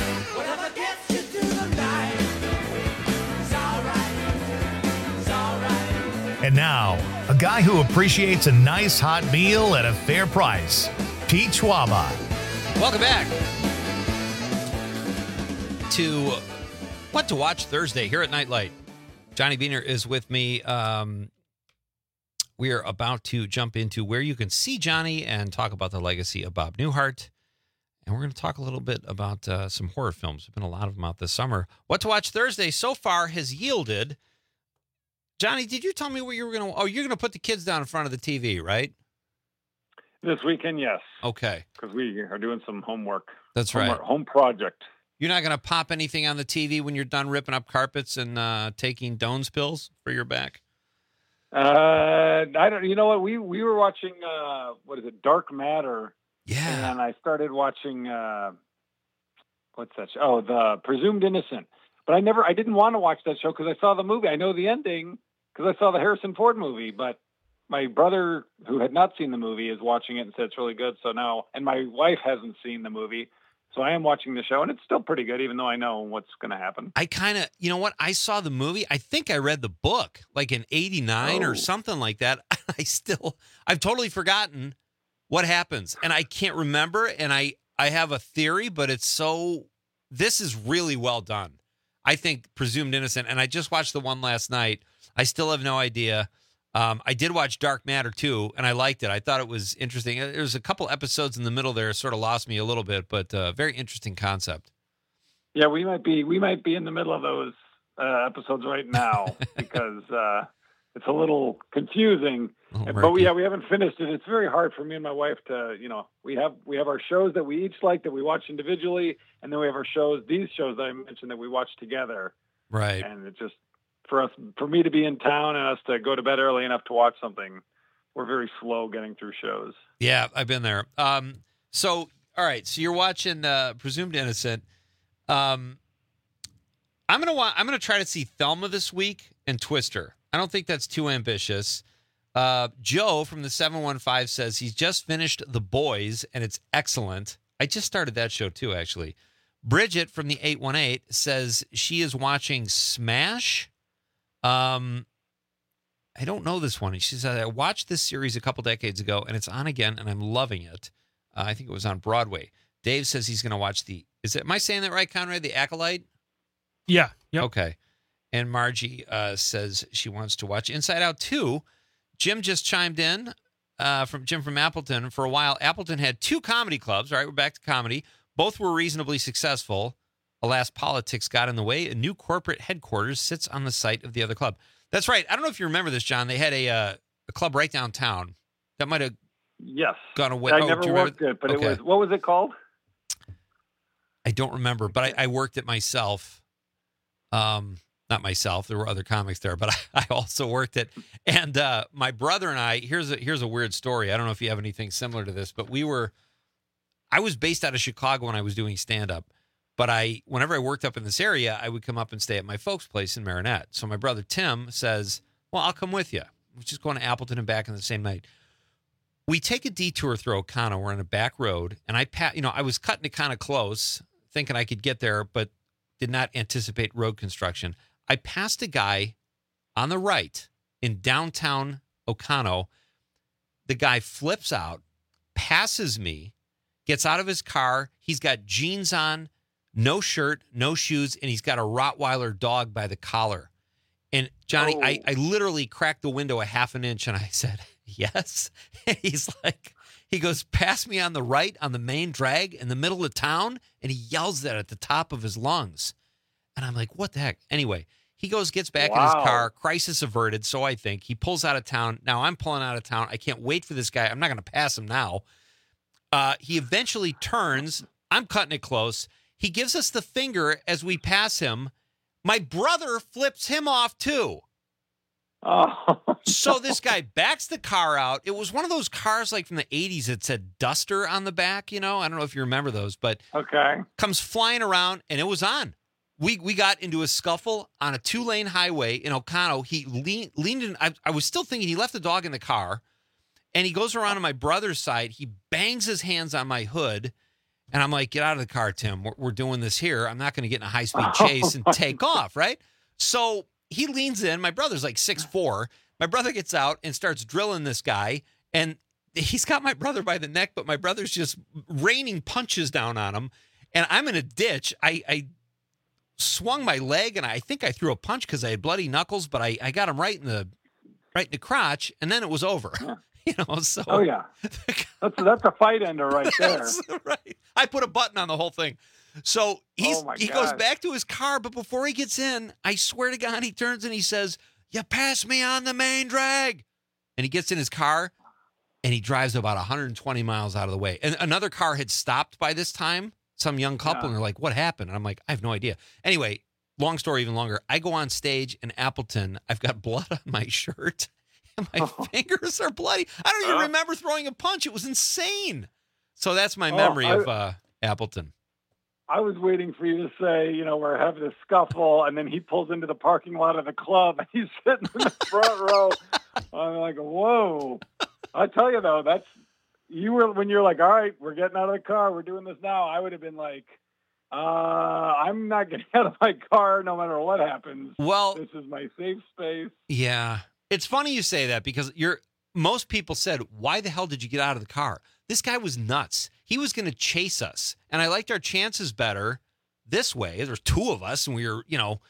And now, a guy who appreciates a nice hot meal at a fair price, Pete Schwaba. Welcome back to What to Watch Thursday here at Nightlight. Johnny Beaner is with me. We are about to jump into where you can see Johnny and talk about the legacy of Bob Newhart. And we're going to talk a little bit about some horror films. There's been a lot of them out this summer. What to Watch Thursday so far has yielded. Johnny, did you tell me what you were going to... Oh, you're going to put the kids down in front of the TV, right? This weekend, yes. Okay. Because we are doing some homework. That's right. Home project. You're not going to pop anything on the TV when you're done ripping up carpets and taking Doan's pills for your back? I don't. You know what? We were watching. What is it? Dark Matter. Yeah. And I started watching. What's that show? Oh, The Presumed Innocent. But I didn't want to watch that show because I saw the movie. I know the ending because I saw the Harrison Ford movie. But my brother, who had not seen the movie, is watching it and said it's really good. So now, and my wife hasn't seen the movie. So I am watching the show, and it's still pretty good, even though I know what's going to happen. I kind of, you know what? I saw the movie. I think I read the book, like in '89 or something like that. I've totally forgotten what happens, and I can't remember. And I have a theory, but this is really well done. I think Presumed Innocent, and I just watched the one last night. I still have no idea. I did watch Dark Matter too, and I liked it. I thought it was interesting. There was a couple episodes in the middle there, sort of lost me a little bit, but very interesting concept. Yeah, we might be in the middle of those episodes right now because it's a little confusing. But we haven't finished it. It's very hard for me and my wife to, we have our shows that we each like that we watch individually, and then we have these shows that I mentioned that we watch together. Right. And it just. For me to be in town and us to go to bed early enough to watch something, we're very slow getting through shows. Yeah, I've been there. So, all right. So you're watching Presumed Innocent. I'm gonna try to see Thelma this week and Twister. I don't think that's too ambitious. Joe from the 715 says he's just finished The Boys and it's excellent. I just started that show too, actually. Bridget from the 818 says she is watching Smash. I don't know this one. She said, I watched this series a couple decades ago, and it's on again, and I'm loving it. I think it was on Broadway. Dave says he's going to watch am I saying that right, Conrad? The Acolyte? Yeah. Yep. Okay. And Margie says she wants to watch Inside Out 2. Jim just chimed in from Appleton. For a while, Appleton had 2 comedy clubs. All right, we're back to comedy. Both were reasonably successful. Alas, politics got in the way. A new corporate headquarters sits on the site of the other club. That's right. I don't know if you remember this, John. They had a club right downtown that might have gone away. I never worked it, but okay. What was it called? I don't remember, but I worked it myself. Not myself. There were other comics there, but I also worked it. And my brother and I, here's a weird story. I don't know if you have anything similar to this, but I was based out of Chicago when I was doing stand-up. But whenever I worked up in this area, I would come up and stay at my folks' place in Marinette. So my brother Tim says, well, I'll come with you. We're just going to Appleton and back in the same night. We take a detour through Oconto. We're on a back road. And I was cutting it kind of close, thinking I could get there, but did not anticipate road construction. I passed a guy on the right in downtown Oconto. The guy flips out, passes me, gets out of his car. He's got jeans on, no shirt, no shoes, and he's got a Rottweiler dog by the collar. And Johnny, I literally cracked the window a half an inch and I said, yes. And he goes, pass me on the right on the main drag in the middle of town. And he yells that at the top of his lungs. And I'm like, what the heck? Anyway, he gets back in his car, crisis averted. So I think he pulls out of town. Now I'm pulling out of town. I can't wait for this guy. I'm not going to pass him now. He eventually turns. I'm cutting it close. He gives us the finger as we pass him. My brother flips him off too. Oh. So this guy backs the car out. It was one of those cars like from the 80s that said Duster on the back, I don't know if you remember those, but okay. Comes flying around and it was on. we got into a scuffle on a 2-lane highway in Oconto. He leaned in. I was still thinking he left the dog in the car, and he goes around to my brother's side. He bangs his hands on my hood, and I'm like, "Get out of the car, Tim. We're doing this here. I'm not going to get in a high-speed chase and take off, right?" So he leans in. My brother's like 6'4". My brother gets out and starts drilling this guy, and he's got my brother by the neck, but my brother's just raining punches down on him, and I'm in a ditch. I swung my leg, and I think I threw a punch because I had bloody knuckles, but I got him right in the crotch, and then it was over. So oh yeah, that's a fight ender right there. That's right. I put a button on the whole thing. So he goes back to his car, but before he gets in, I swear to God, he turns and he says, "You passed me on the main drag," and he gets in his car, and he drives about 120 miles out of the way. And another car had stopped by this time. Some young couple, and they're like, "What happened?" And I'm like, "I have no idea." Anyway, long story even longer. I go on stage in Appleton. I've got blood on my shirt, and my fingers are bloody. I don't even remember throwing a punch. It was insane. So that's my memory of Appleton. I was waiting for you to say, we're having a scuffle, and then he pulls into the parking lot of the club, and he's sitting in the front row. I'm like, whoa. I tell you, though, when you're like, all right, we're getting out of the car, we're doing this now, I would have been like, I'm not getting out of my car no matter what happens. Well, this is my safe space. Yeah. It's funny you say that because most people said, why the hell did you get out of the car? This guy was nuts. He was going to chase us. And I liked our chances better this way. There's two of us, and we were,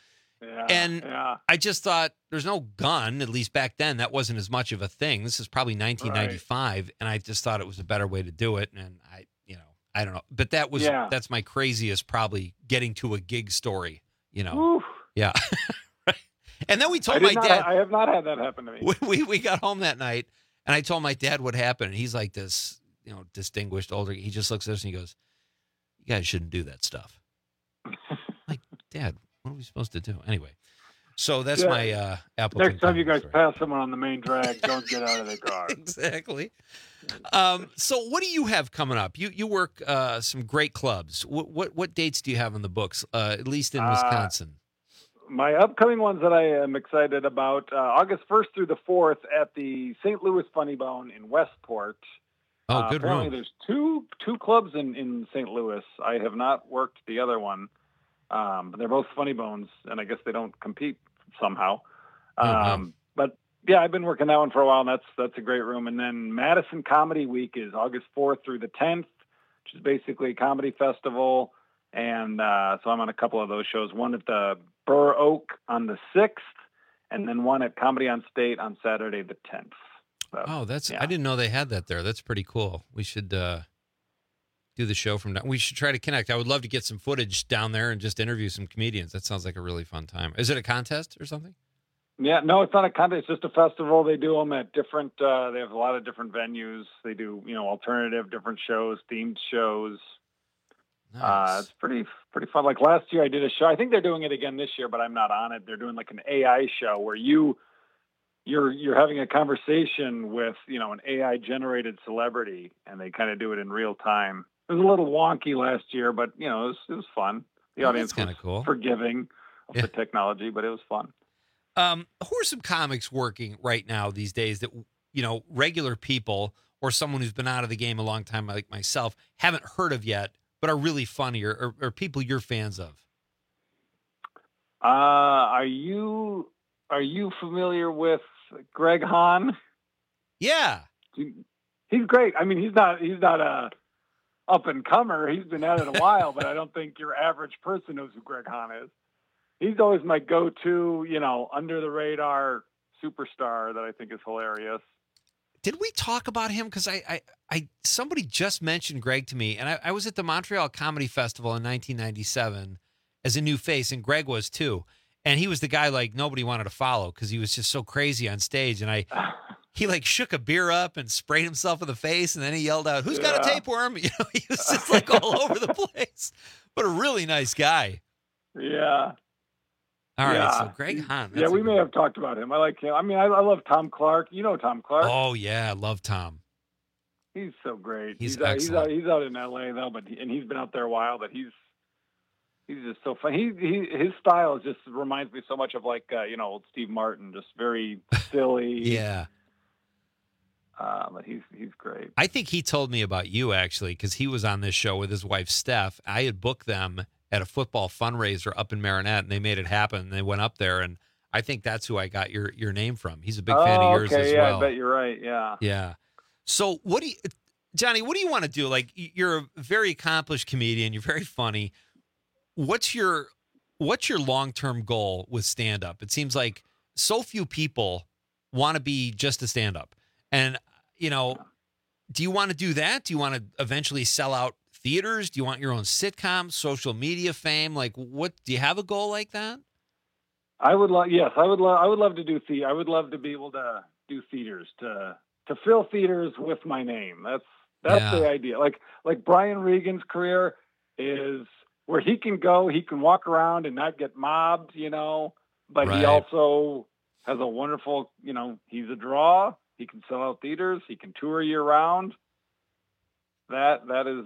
I just thought there's no gun, at least back then. That wasn't as much of a thing. This is probably 1995, and I just thought it was a better way to do it. And I don't know. But that's my craziest probably getting to a gig story, Oof. Yeah. And then we told my dad. I have not had that happen to me. We got home that night, and I told my dad what happened. And he's like this, distinguished older. He just looks at us and he goes, "You guys shouldn't do that stuff." I'm like, Dad, what are we supposed to do? Anyway, so that's my Appleton. Next time you guys pass someone on the main drag, don't get out of the car. Exactly. So what do you have coming up? You work some great clubs. What dates do you have on the books, at least in Wisconsin? My upcoming ones that I am excited about, August 1st through the 4th at the St. Louis Funny Bone in Westport. Oh, good apparently room. There's two clubs in St. Louis. I have not worked the other one, but they're both Funny Bones, and I guess they don't compete somehow. But yeah, I've been working that one for a while, and that's a great room. And then Madison Comedy Week is August 4th through the 10th, which is basically a comedy festival. And so I'm on a couple of those shows, one at the Burr Oak on the 6th, and then one at Comedy on State on Saturday the 10th. So, I didn't know they had that there. That's pretty cool. We should do the show from down. We should try to connect. I would love to get some footage down there and just interview some comedians. That sounds like a really fun time. Is it a contest or something? Yeah, no, it's not a contest. It's just a festival. They do them at different, they have a lot of different venues. They do, alternative, different shows, themed shows. Nice. It's pretty fun. Like last year I did a show. I think they're doing it again this year, but I'm not on it. They're doing like an AI show where you're having a conversation with, an AI generated celebrity, and they kind of do it in real time. It was a little wonky last year, but it was fun. The audience was cool. Forgiving of the technology, but it was fun. Who are some comics working right now these days that, regular people or someone who's been out of the game a long time like myself haven't heard of yet, but are really funny or people you're fans of? Are you familiar with Greg Hahn? Yeah. He's great. I mean, he's not a up and comer. He's been at it a while, but I don't think your average person knows who Greg Hahn is. He's always my go-to, under the radar superstar that I think is hilarious. Did we talk about him? Because I somebody just mentioned Greg to me, and I was at the Montreal Comedy Festival in 1997 as a new face, and Greg was too. And he was the guy like nobody wanted to follow because he was just so crazy on stage. And he like shook a beer up and sprayed himself in the face, and then he yelled out, "Who's got a tapeworm?" He was just like all over the place. But a really nice guy. Yeah. All right, so Greg Hahn. Yeah, we may have talked about him. I like him. I mean, I love Tom Clark. You know Tom Clark? Oh yeah, I love Tom. He's so great. He's excellent. He's out in L.A. though, and he's been out there a while. But he's he's just so fun. His style just reminds me so much of like old Steve Martin, just very silly. Yeah. But he's great. I think he told me about you actually, because he was on this show with his wife Steph. I had booked them at a football fundraiser up in Marinette, and they made it happen. They went up there, and I think that's who I got your name from. He's a big fan of yours as well. I bet you're right. Yeah. Yeah. So Johnny, what do you want to do? Like, you're a very accomplished comedian. You're very funny. What's your long-term goal with stand-up? It seems like so few people want to be just a stand-up. And, do you want to do that? Do you want to eventually sell out theaters? Do you want your own sitcom, social media fame? Like, what, do you have a goal like that? I would love to do theater. I would love to be able to do theaters, to fill theaters with my name. That's the idea. Like Brian Regan's career is where he can go, he can walk around and not get mobbed, but Right. He also has a wonderful, he's a draw. He can sell out theaters. He can tour year round. That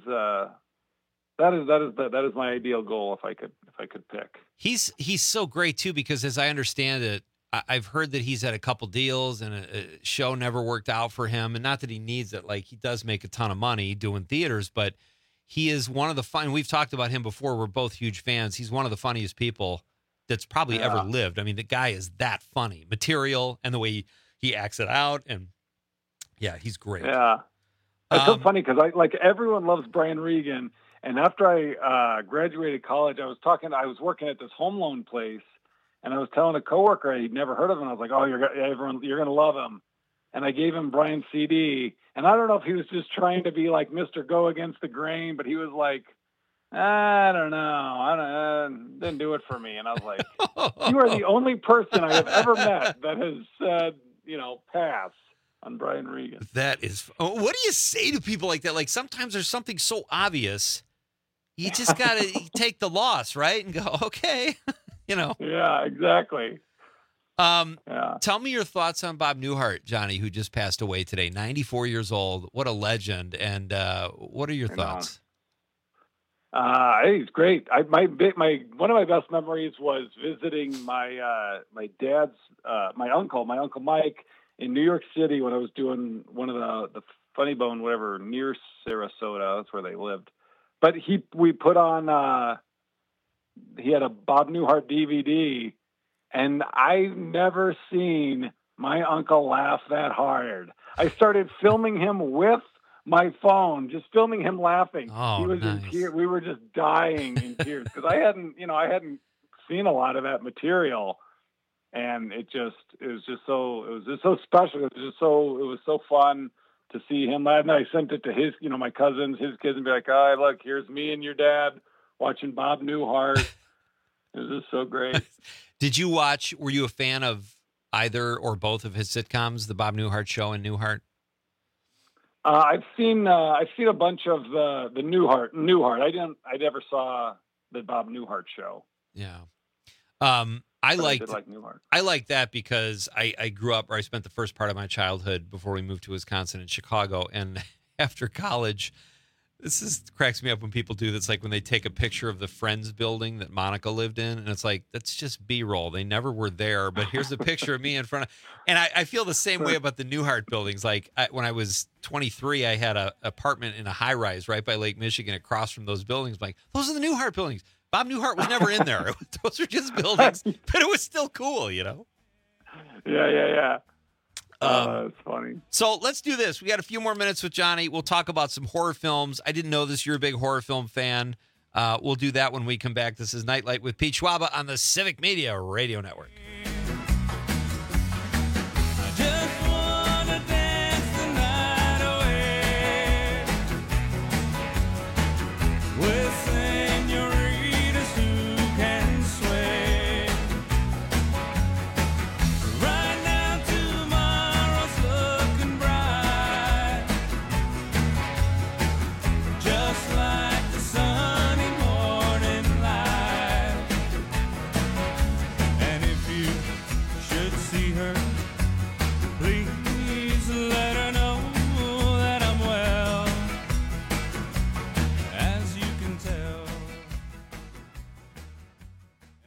is my ideal goal if I could pick. He's so great too, because as I understand it, I've heard that he's had a couple deals and a show never worked out for him. And not that he needs it. Like, he does make a ton of money doing theaters, but he is one of the fun. We've talked about him before. We're both huge fans. He's one of the funniest people that's probably ever lived. I mean, the guy is that funny, material, and the way he acts it out. And yeah, he's great. Yeah. It's so funny because everyone loves Brian Regan. And after I graduated college, I was working at this home loan place, and I was telling a coworker I'd never heard of him. I was like, "Oh, you're going to love him." And I gave him Brian's CD. And I don't know if he was just trying to be like Mr. Go Against the Grain, but he was like, "I don't know, didn't do it for me." And I was like, "You are the only person I have ever met that has said, pass on Brian Regan." That is, what do you say to people like that? Like, sometimes there's something so obvious, you just got to take the loss, right? And go, okay, Yeah, exactly. Tell me your thoughts on Bob Newhart, Johnny, who just passed away today, 94 years old. What a legend. And what are your thoughts? He's great. One of my best memories was visiting my dad's my uncle Mike in New York City when I was doing one of the Funny Bone, whatever, near Sarasota. That's where they lived. But we put on. He had a Bob Newhart DVD, and I've never seen my uncle laugh that hard. I started filming him with my phone, just filming him laughing. Oh, he was nice. in tears. We were just dying in tears because I hadn't seen a lot of that material, and it was just so special. It was so fun to see him laugh. And I sent it to his, my cousins, his kids, and be like, "Oh, look, here's me and your dad watching Bob Newhart." It was just so great. Were you a fan of either or both of his sitcoms, The Bob Newhart Show and Newhart? I've seen a bunch of the Newhart. I never saw the Bob Newhart Show. Yeah. I like Newhart. I like that because I grew up, or I spent the first part of my childhood before we moved to Wisconsin in Chicago. And after college, cracks me up when people do this, like when they take a picture of the Friends building that Monica lived in, and it's like, that's just B-roll. They never were there, but here's a picture of me in front of, and I feel the same way about the Newhart buildings. Like when I was 23, I had an apartment in a high rise right by Lake Michigan across from those buildings. I'm like, those are the Newhart buildings. Bob Newhart was never in there. Those are just buildings, but it was still cool, Yeah. It's funny. So let's do this. We got a few more minutes with Johnny. We'll talk about some horror films. I didn't know this. You're a big horror film fan. We'll do that when we come back. This is Nightlight with Pete Schwaba on the Civic Media Radio Network.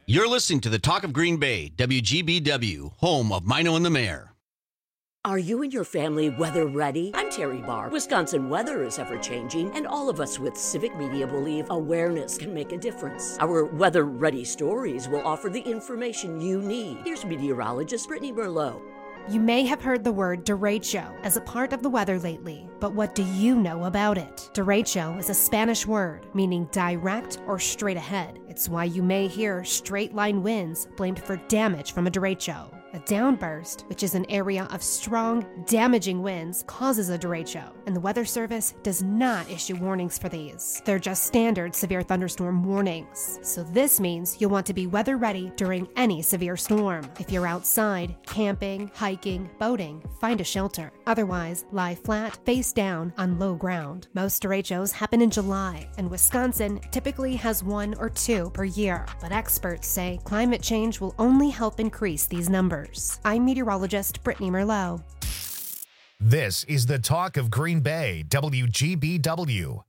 You're listening to the Talk of Green Bay, WGBW, home of Mino and the Mayor. Are you and your family weather ready? I'm Terry Barr. Wisconsin weather is ever changing, and all of us with Civic Media believe awareness can make a difference. Our weather ready stories will offer the information you need. Here's meteorologist Brittany Merlot. You may have heard the word derecho as a part of the weather lately, but what do you know about it? Derecho is a Spanish word meaning direct or straight ahead. It's why you may hear straight line winds blamed for damage from a derecho. A downburst, which is an area of strong, damaging winds, causes a derecho, and the Weather Service does not issue warnings for these. They're just standard severe thunderstorm warnings. So this means you'll want to be weather ready during any severe storm. If you're outside, camping, hiking, boating, find a shelter. Otherwise, lie flat, face down on low ground. Most derechos happen in July, and Wisconsin typically has 1 or 2 per year. But experts say climate change will only help increase these numbers. I'm meteorologist Brittany Merlot. This is the Talk of Green Bay, WGBW.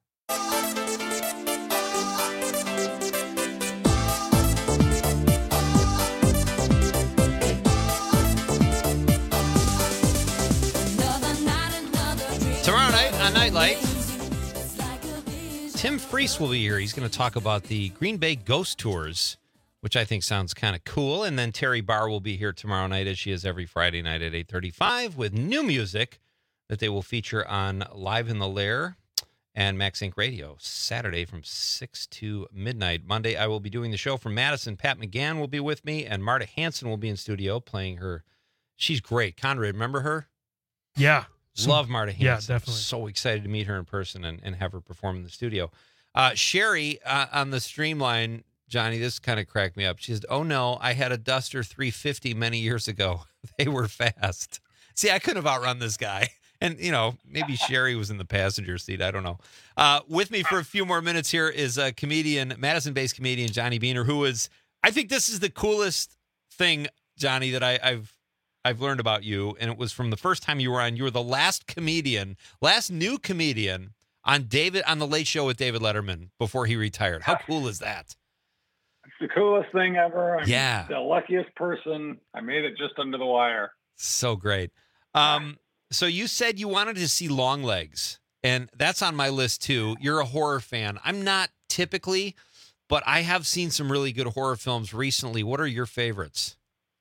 Tomorrow night on Nightlight, Tim Freese will be here. He's going to talk about the Green Bay Ghost Tours, which I think sounds kind of cool. And then Terry Barr will be here tomorrow night, as she is every Friday night at 8:35, with new music that they will feature on Live in the Lair and Max Inc. Radio, Saturday from 6 to midnight. Monday, I will be doing the show from Madison. Pat McGann will be with me, and Marta Hanson will be in studio playing her. She's great. Conrad, remember her? Yeah. Love Marta Hanson. Yeah, definitely. So excited to meet her in person and have her perform in the studio. Sherry on the Streamline, Johnny, this kind of cracked me up. She said, "Oh no, I had a Duster 350 many years ago. They were fast." See, I couldn't have outrun this guy. And, maybe Sherry was in the passenger seat. I don't know. With me for a few more minutes here is a comedian, Madison-based comedian, Johnny Beaner, who is, I think this is the coolest thing, Johnny, that I've learned about you. And it was from the first time you were on. You were the last new comedian on the Late Show with David Letterman before he retired. How cool is that? It's the coolest thing ever. I'm Yeah. the luckiest person. I made it just under the wire. So great. So you said you wanted to see Longlegs, and that's on my list too. You're a horror fan. I'm not typically, but I have seen some really good horror films recently. What are your favorites?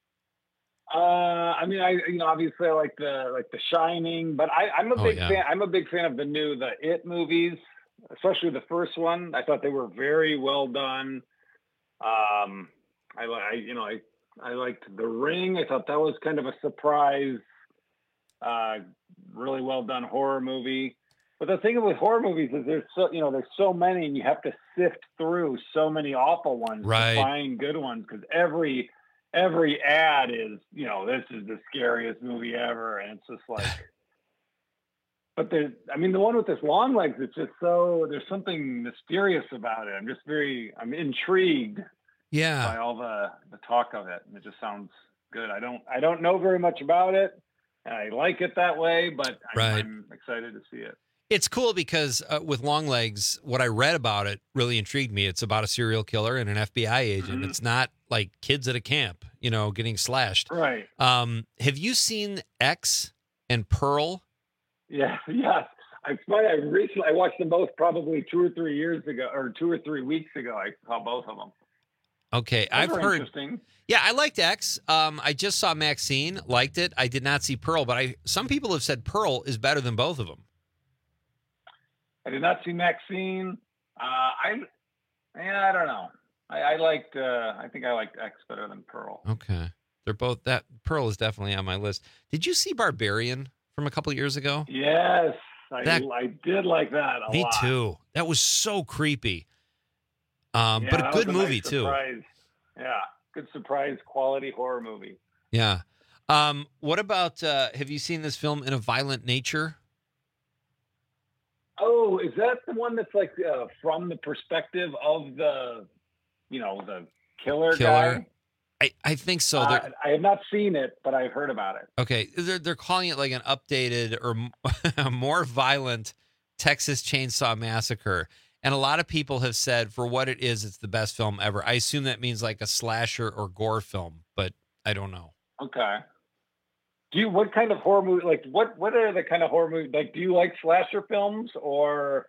I mean, obviously I like the Shining, but I'm a big fan. I'm a big fan of the It movies, especially the first one. I thought they were very well done. I liked The Ring. I thought that was kind of a surprise, really well done horror movie. But the thing with horror movies is there's so many, and you have to sift through so many awful ones Right. to find good ones, because every ad is, this is the scariest movie ever, and it's just like. But the one with this Longlegs, it's just there's something mysterious about it. I'm intrigued by all the talk of it, and it just sounds good. I don't know very much about it, and I like it that way, but I'm excited to see it. It's cool because with Longlegs, what I read about it really intrigued me. It's about a serial killer and an FBI agent. Mm-hmm. It's not like kids at a camp, getting slashed. Right. Have you seen X and Pearl? Yeah, yes. It's funny. I watched them both probably 2 or 3 years ago, or 2 or 3 weeks ago. I saw both of them. Okay, Those I've were heard. interesting. Yeah, I liked X. I just saw Maxine, liked it. I did not see Pearl, but some people have said Pearl is better than both of them. I did not see Maxine. I don't know. I think I liked X better than Pearl. Okay, they're both that. Pearl is definitely on my list. Did you see Barbarian from a couple of years ago? Yes, I did like that a lot. Me too. That was so creepy. But a that good was movie nice too. surprise. Yeah, good surprise quality horror movie. Yeah. What about? Have you seen this film In a Violent Nature? Oh, is that the one that's like from the perspective of the killer guy? I think so. I have not seen it, but I've heard about it. Okay, they're calling it like an updated or a more violent Texas Chainsaw Massacre, And a lot of people have said, for what it is, it's the best film ever. I assume that means like a slasher or gore film, but I don't know. Okay. What kind of horror movie, like what are the kind of horror movies, like do you like slasher films or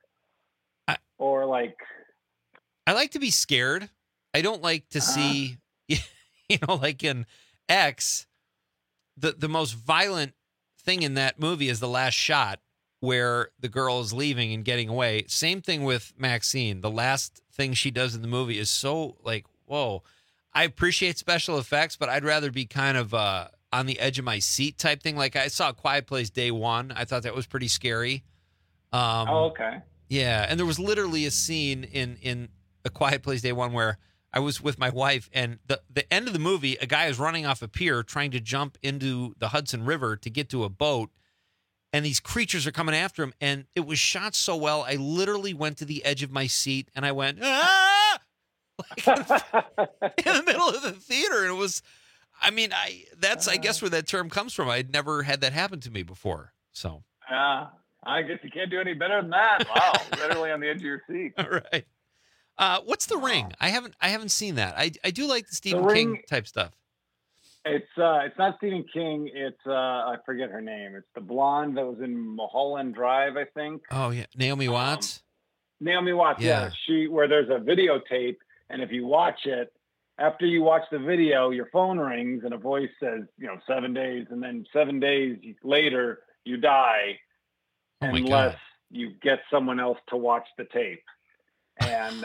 like? I like to be scared. I don't like to see, like in X, the most violent thing in that movie is the last shot where the girl is leaving and getting away. Same thing with Maxine. The last thing she does in the movie is so like, whoa. I appreciate special effects, but I'd rather be kind of on the edge of my seat type thing. Like I saw Quiet Place Day 1. I thought that was pretty scary. Okay. Yeah, and there was literally a scene in A Quiet Place Day 1 where I was with my wife, and the end of the movie, a guy is running off a pier trying to jump into the Hudson River to get to a boat, and these creatures are coming after him, and it was shot so well, I literally went to the edge of my seat, and I went, ah! Like in the middle of the theater, and it was, I mean, that's I guess where that term comes from. I'd never had that happen to me before, so. I guess you can't do any better than that. Wow, literally on the edge of your seat. All right. What's The Ring? I haven't seen that. I do like the Stephen King type stuff. It's not Stephen King. It's I forget her name. It's the blonde that was in Mulholland Drive, I think. Oh yeah, Naomi Watts. Naomi Watts. Yeah. Where there's a videotape, and if you watch it, after you watch the video, your phone rings and a voice says, 7 days, and then 7 days later you die, unless you get someone else to watch the tape. And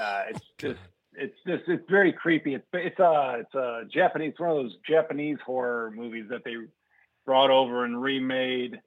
it's very creepy. It's a Japanese, one of those Japanese horror movies that they brought over and remade.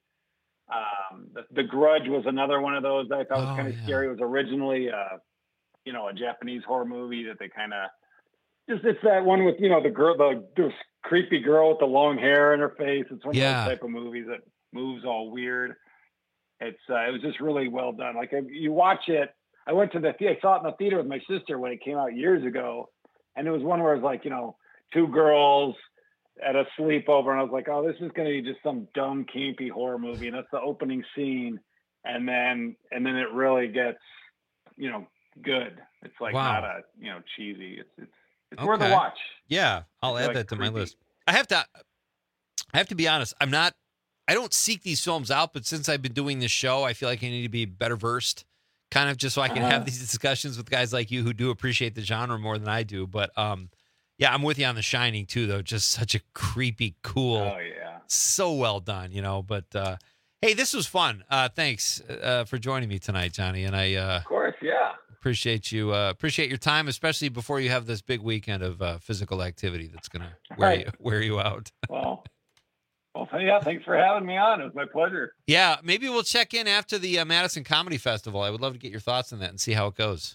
The Grudge was another one of those that I thought was kind of scary. It was originally a Japanese horror movie that they kind of it's that one with the creepy girl with the long hair in her face. It's one of those type of movies that moves all weird. It was just really well done. Like you watch it. I went to I saw it in the theater with my sister when it came out years ago, and it was one where it was like, two girls at a sleepover, and I was like, oh, this is going to be just some dumb, campy horror movie, and that's the opening scene, and then it really gets, good. It's like not a, cheesy. It's worth a watch. Yeah, I'll add that to my list. I have to be honest. I don't seek these films out, but since I've been doing this show, I feel like I need to be better versed. Kind of just so I can have these discussions with guys like you who do appreciate the genre more than I do. But yeah, I'm with you on The Shining too, though. Just such a creepy, cool, so well done, But hey, this was fun. Thanks for joining me tonight, Johnny. And I, of course, appreciate you. Appreciate your time, especially before you have this big weekend of physical activity that's gonna wear you out. Well, yeah, thanks for having me on. It was my pleasure. Yeah, maybe we'll check in after the Madison Comedy Festival. I would love to get your thoughts on that and see how it goes.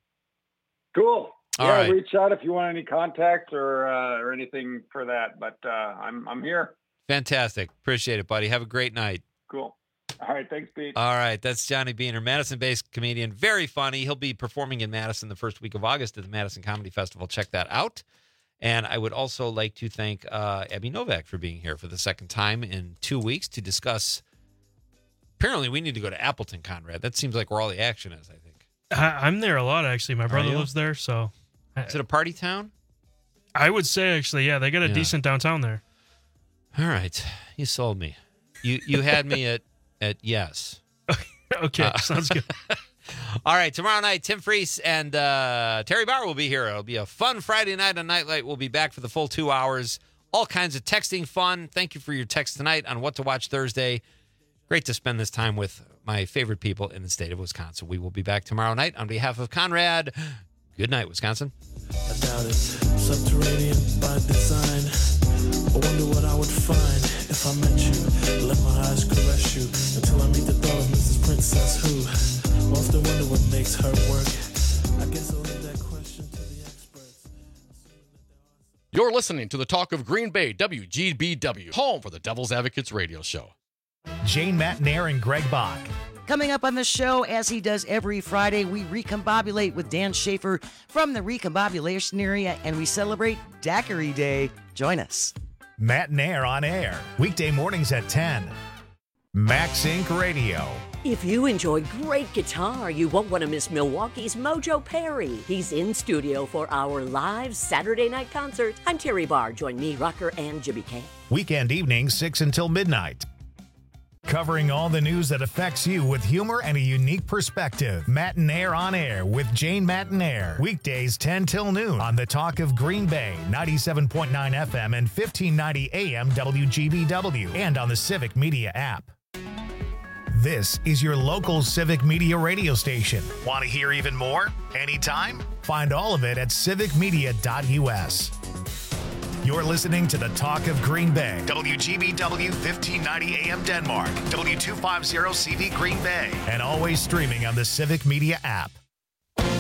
Cool. All right. Reach out if you want any contacts or anything for that. But I'm here. Fantastic. Appreciate it, buddy. Have a great night. Cool. All right. Thanks, Pete. All right. That's Johnny Beaner, Madison-based comedian. Very funny. He'll be performing in Madison the first week of August at the Madison Comedy Festival. Check that out. And I would also like to thank Abby Novak for being here for the second time in 2 weeks to discuss. Apparently, we need to go to Appleton, Conrad. That seems like where all the action is, I think. I'm there a lot, actually. My brother lives there, so. Is it a party town? I would say, actually, yeah. They got a decent downtown there. All right. You sold me. You had me at yes. Okay, sounds good. All right, tomorrow night, Tim Freese and Terry Bauer will be here. It'll be a fun Friday night on Nightlight. We'll be back for the full 2 hours. All kinds of texting fun. Thank you for your text tonight on What to Watch Thursday. Great to spend this time with my favorite people in the state of Wisconsin. We will be back tomorrow night. On behalf of Conrad, good night, Wisconsin. I doubt it. Subterranean by design. I wonder what I would find if I met you. Let my eyes caress you until I meet the thought of Mrs. Princess who. Often wonder what makes her work. I guess I'll leave that question to the experts. You're listening to the Talk of Green Bay, WGBW, home for the Devil's Advocates radio show. Jane Matnair and Greg Bach. Coming up on the show, as he does every Friday, we recombobulate with Dan Schaefer from the recombobulation area, and we celebrate Daiquiri Day. Join us. Matnair on air, weekday mornings at 10. Max Inc. Radio. If you enjoy great guitar, you won't want to miss Milwaukee's Mojo Perry. He's in studio for our live Saturday night concert. I'm Terry Barr. Join me, Rucker, and Jimmy K. Weekend evenings, 6 until midnight. Covering all the news that affects you with humor and a unique perspective. Matinaire on Air with Jane Matinaire. Weekdays 10 till noon on the Talk of Green Bay, 97.9 FM and 1590 AM WGBW, and on the Civic Media app. This is your local Civic Media radio station. Want to hear even more? Anytime? Find all of it at civicmedia.us. You're listening to the Talk of Green Bay, WGBW 1590 AM Denmark, W250 CV Green Bay, and always streaming on the Civic Media app.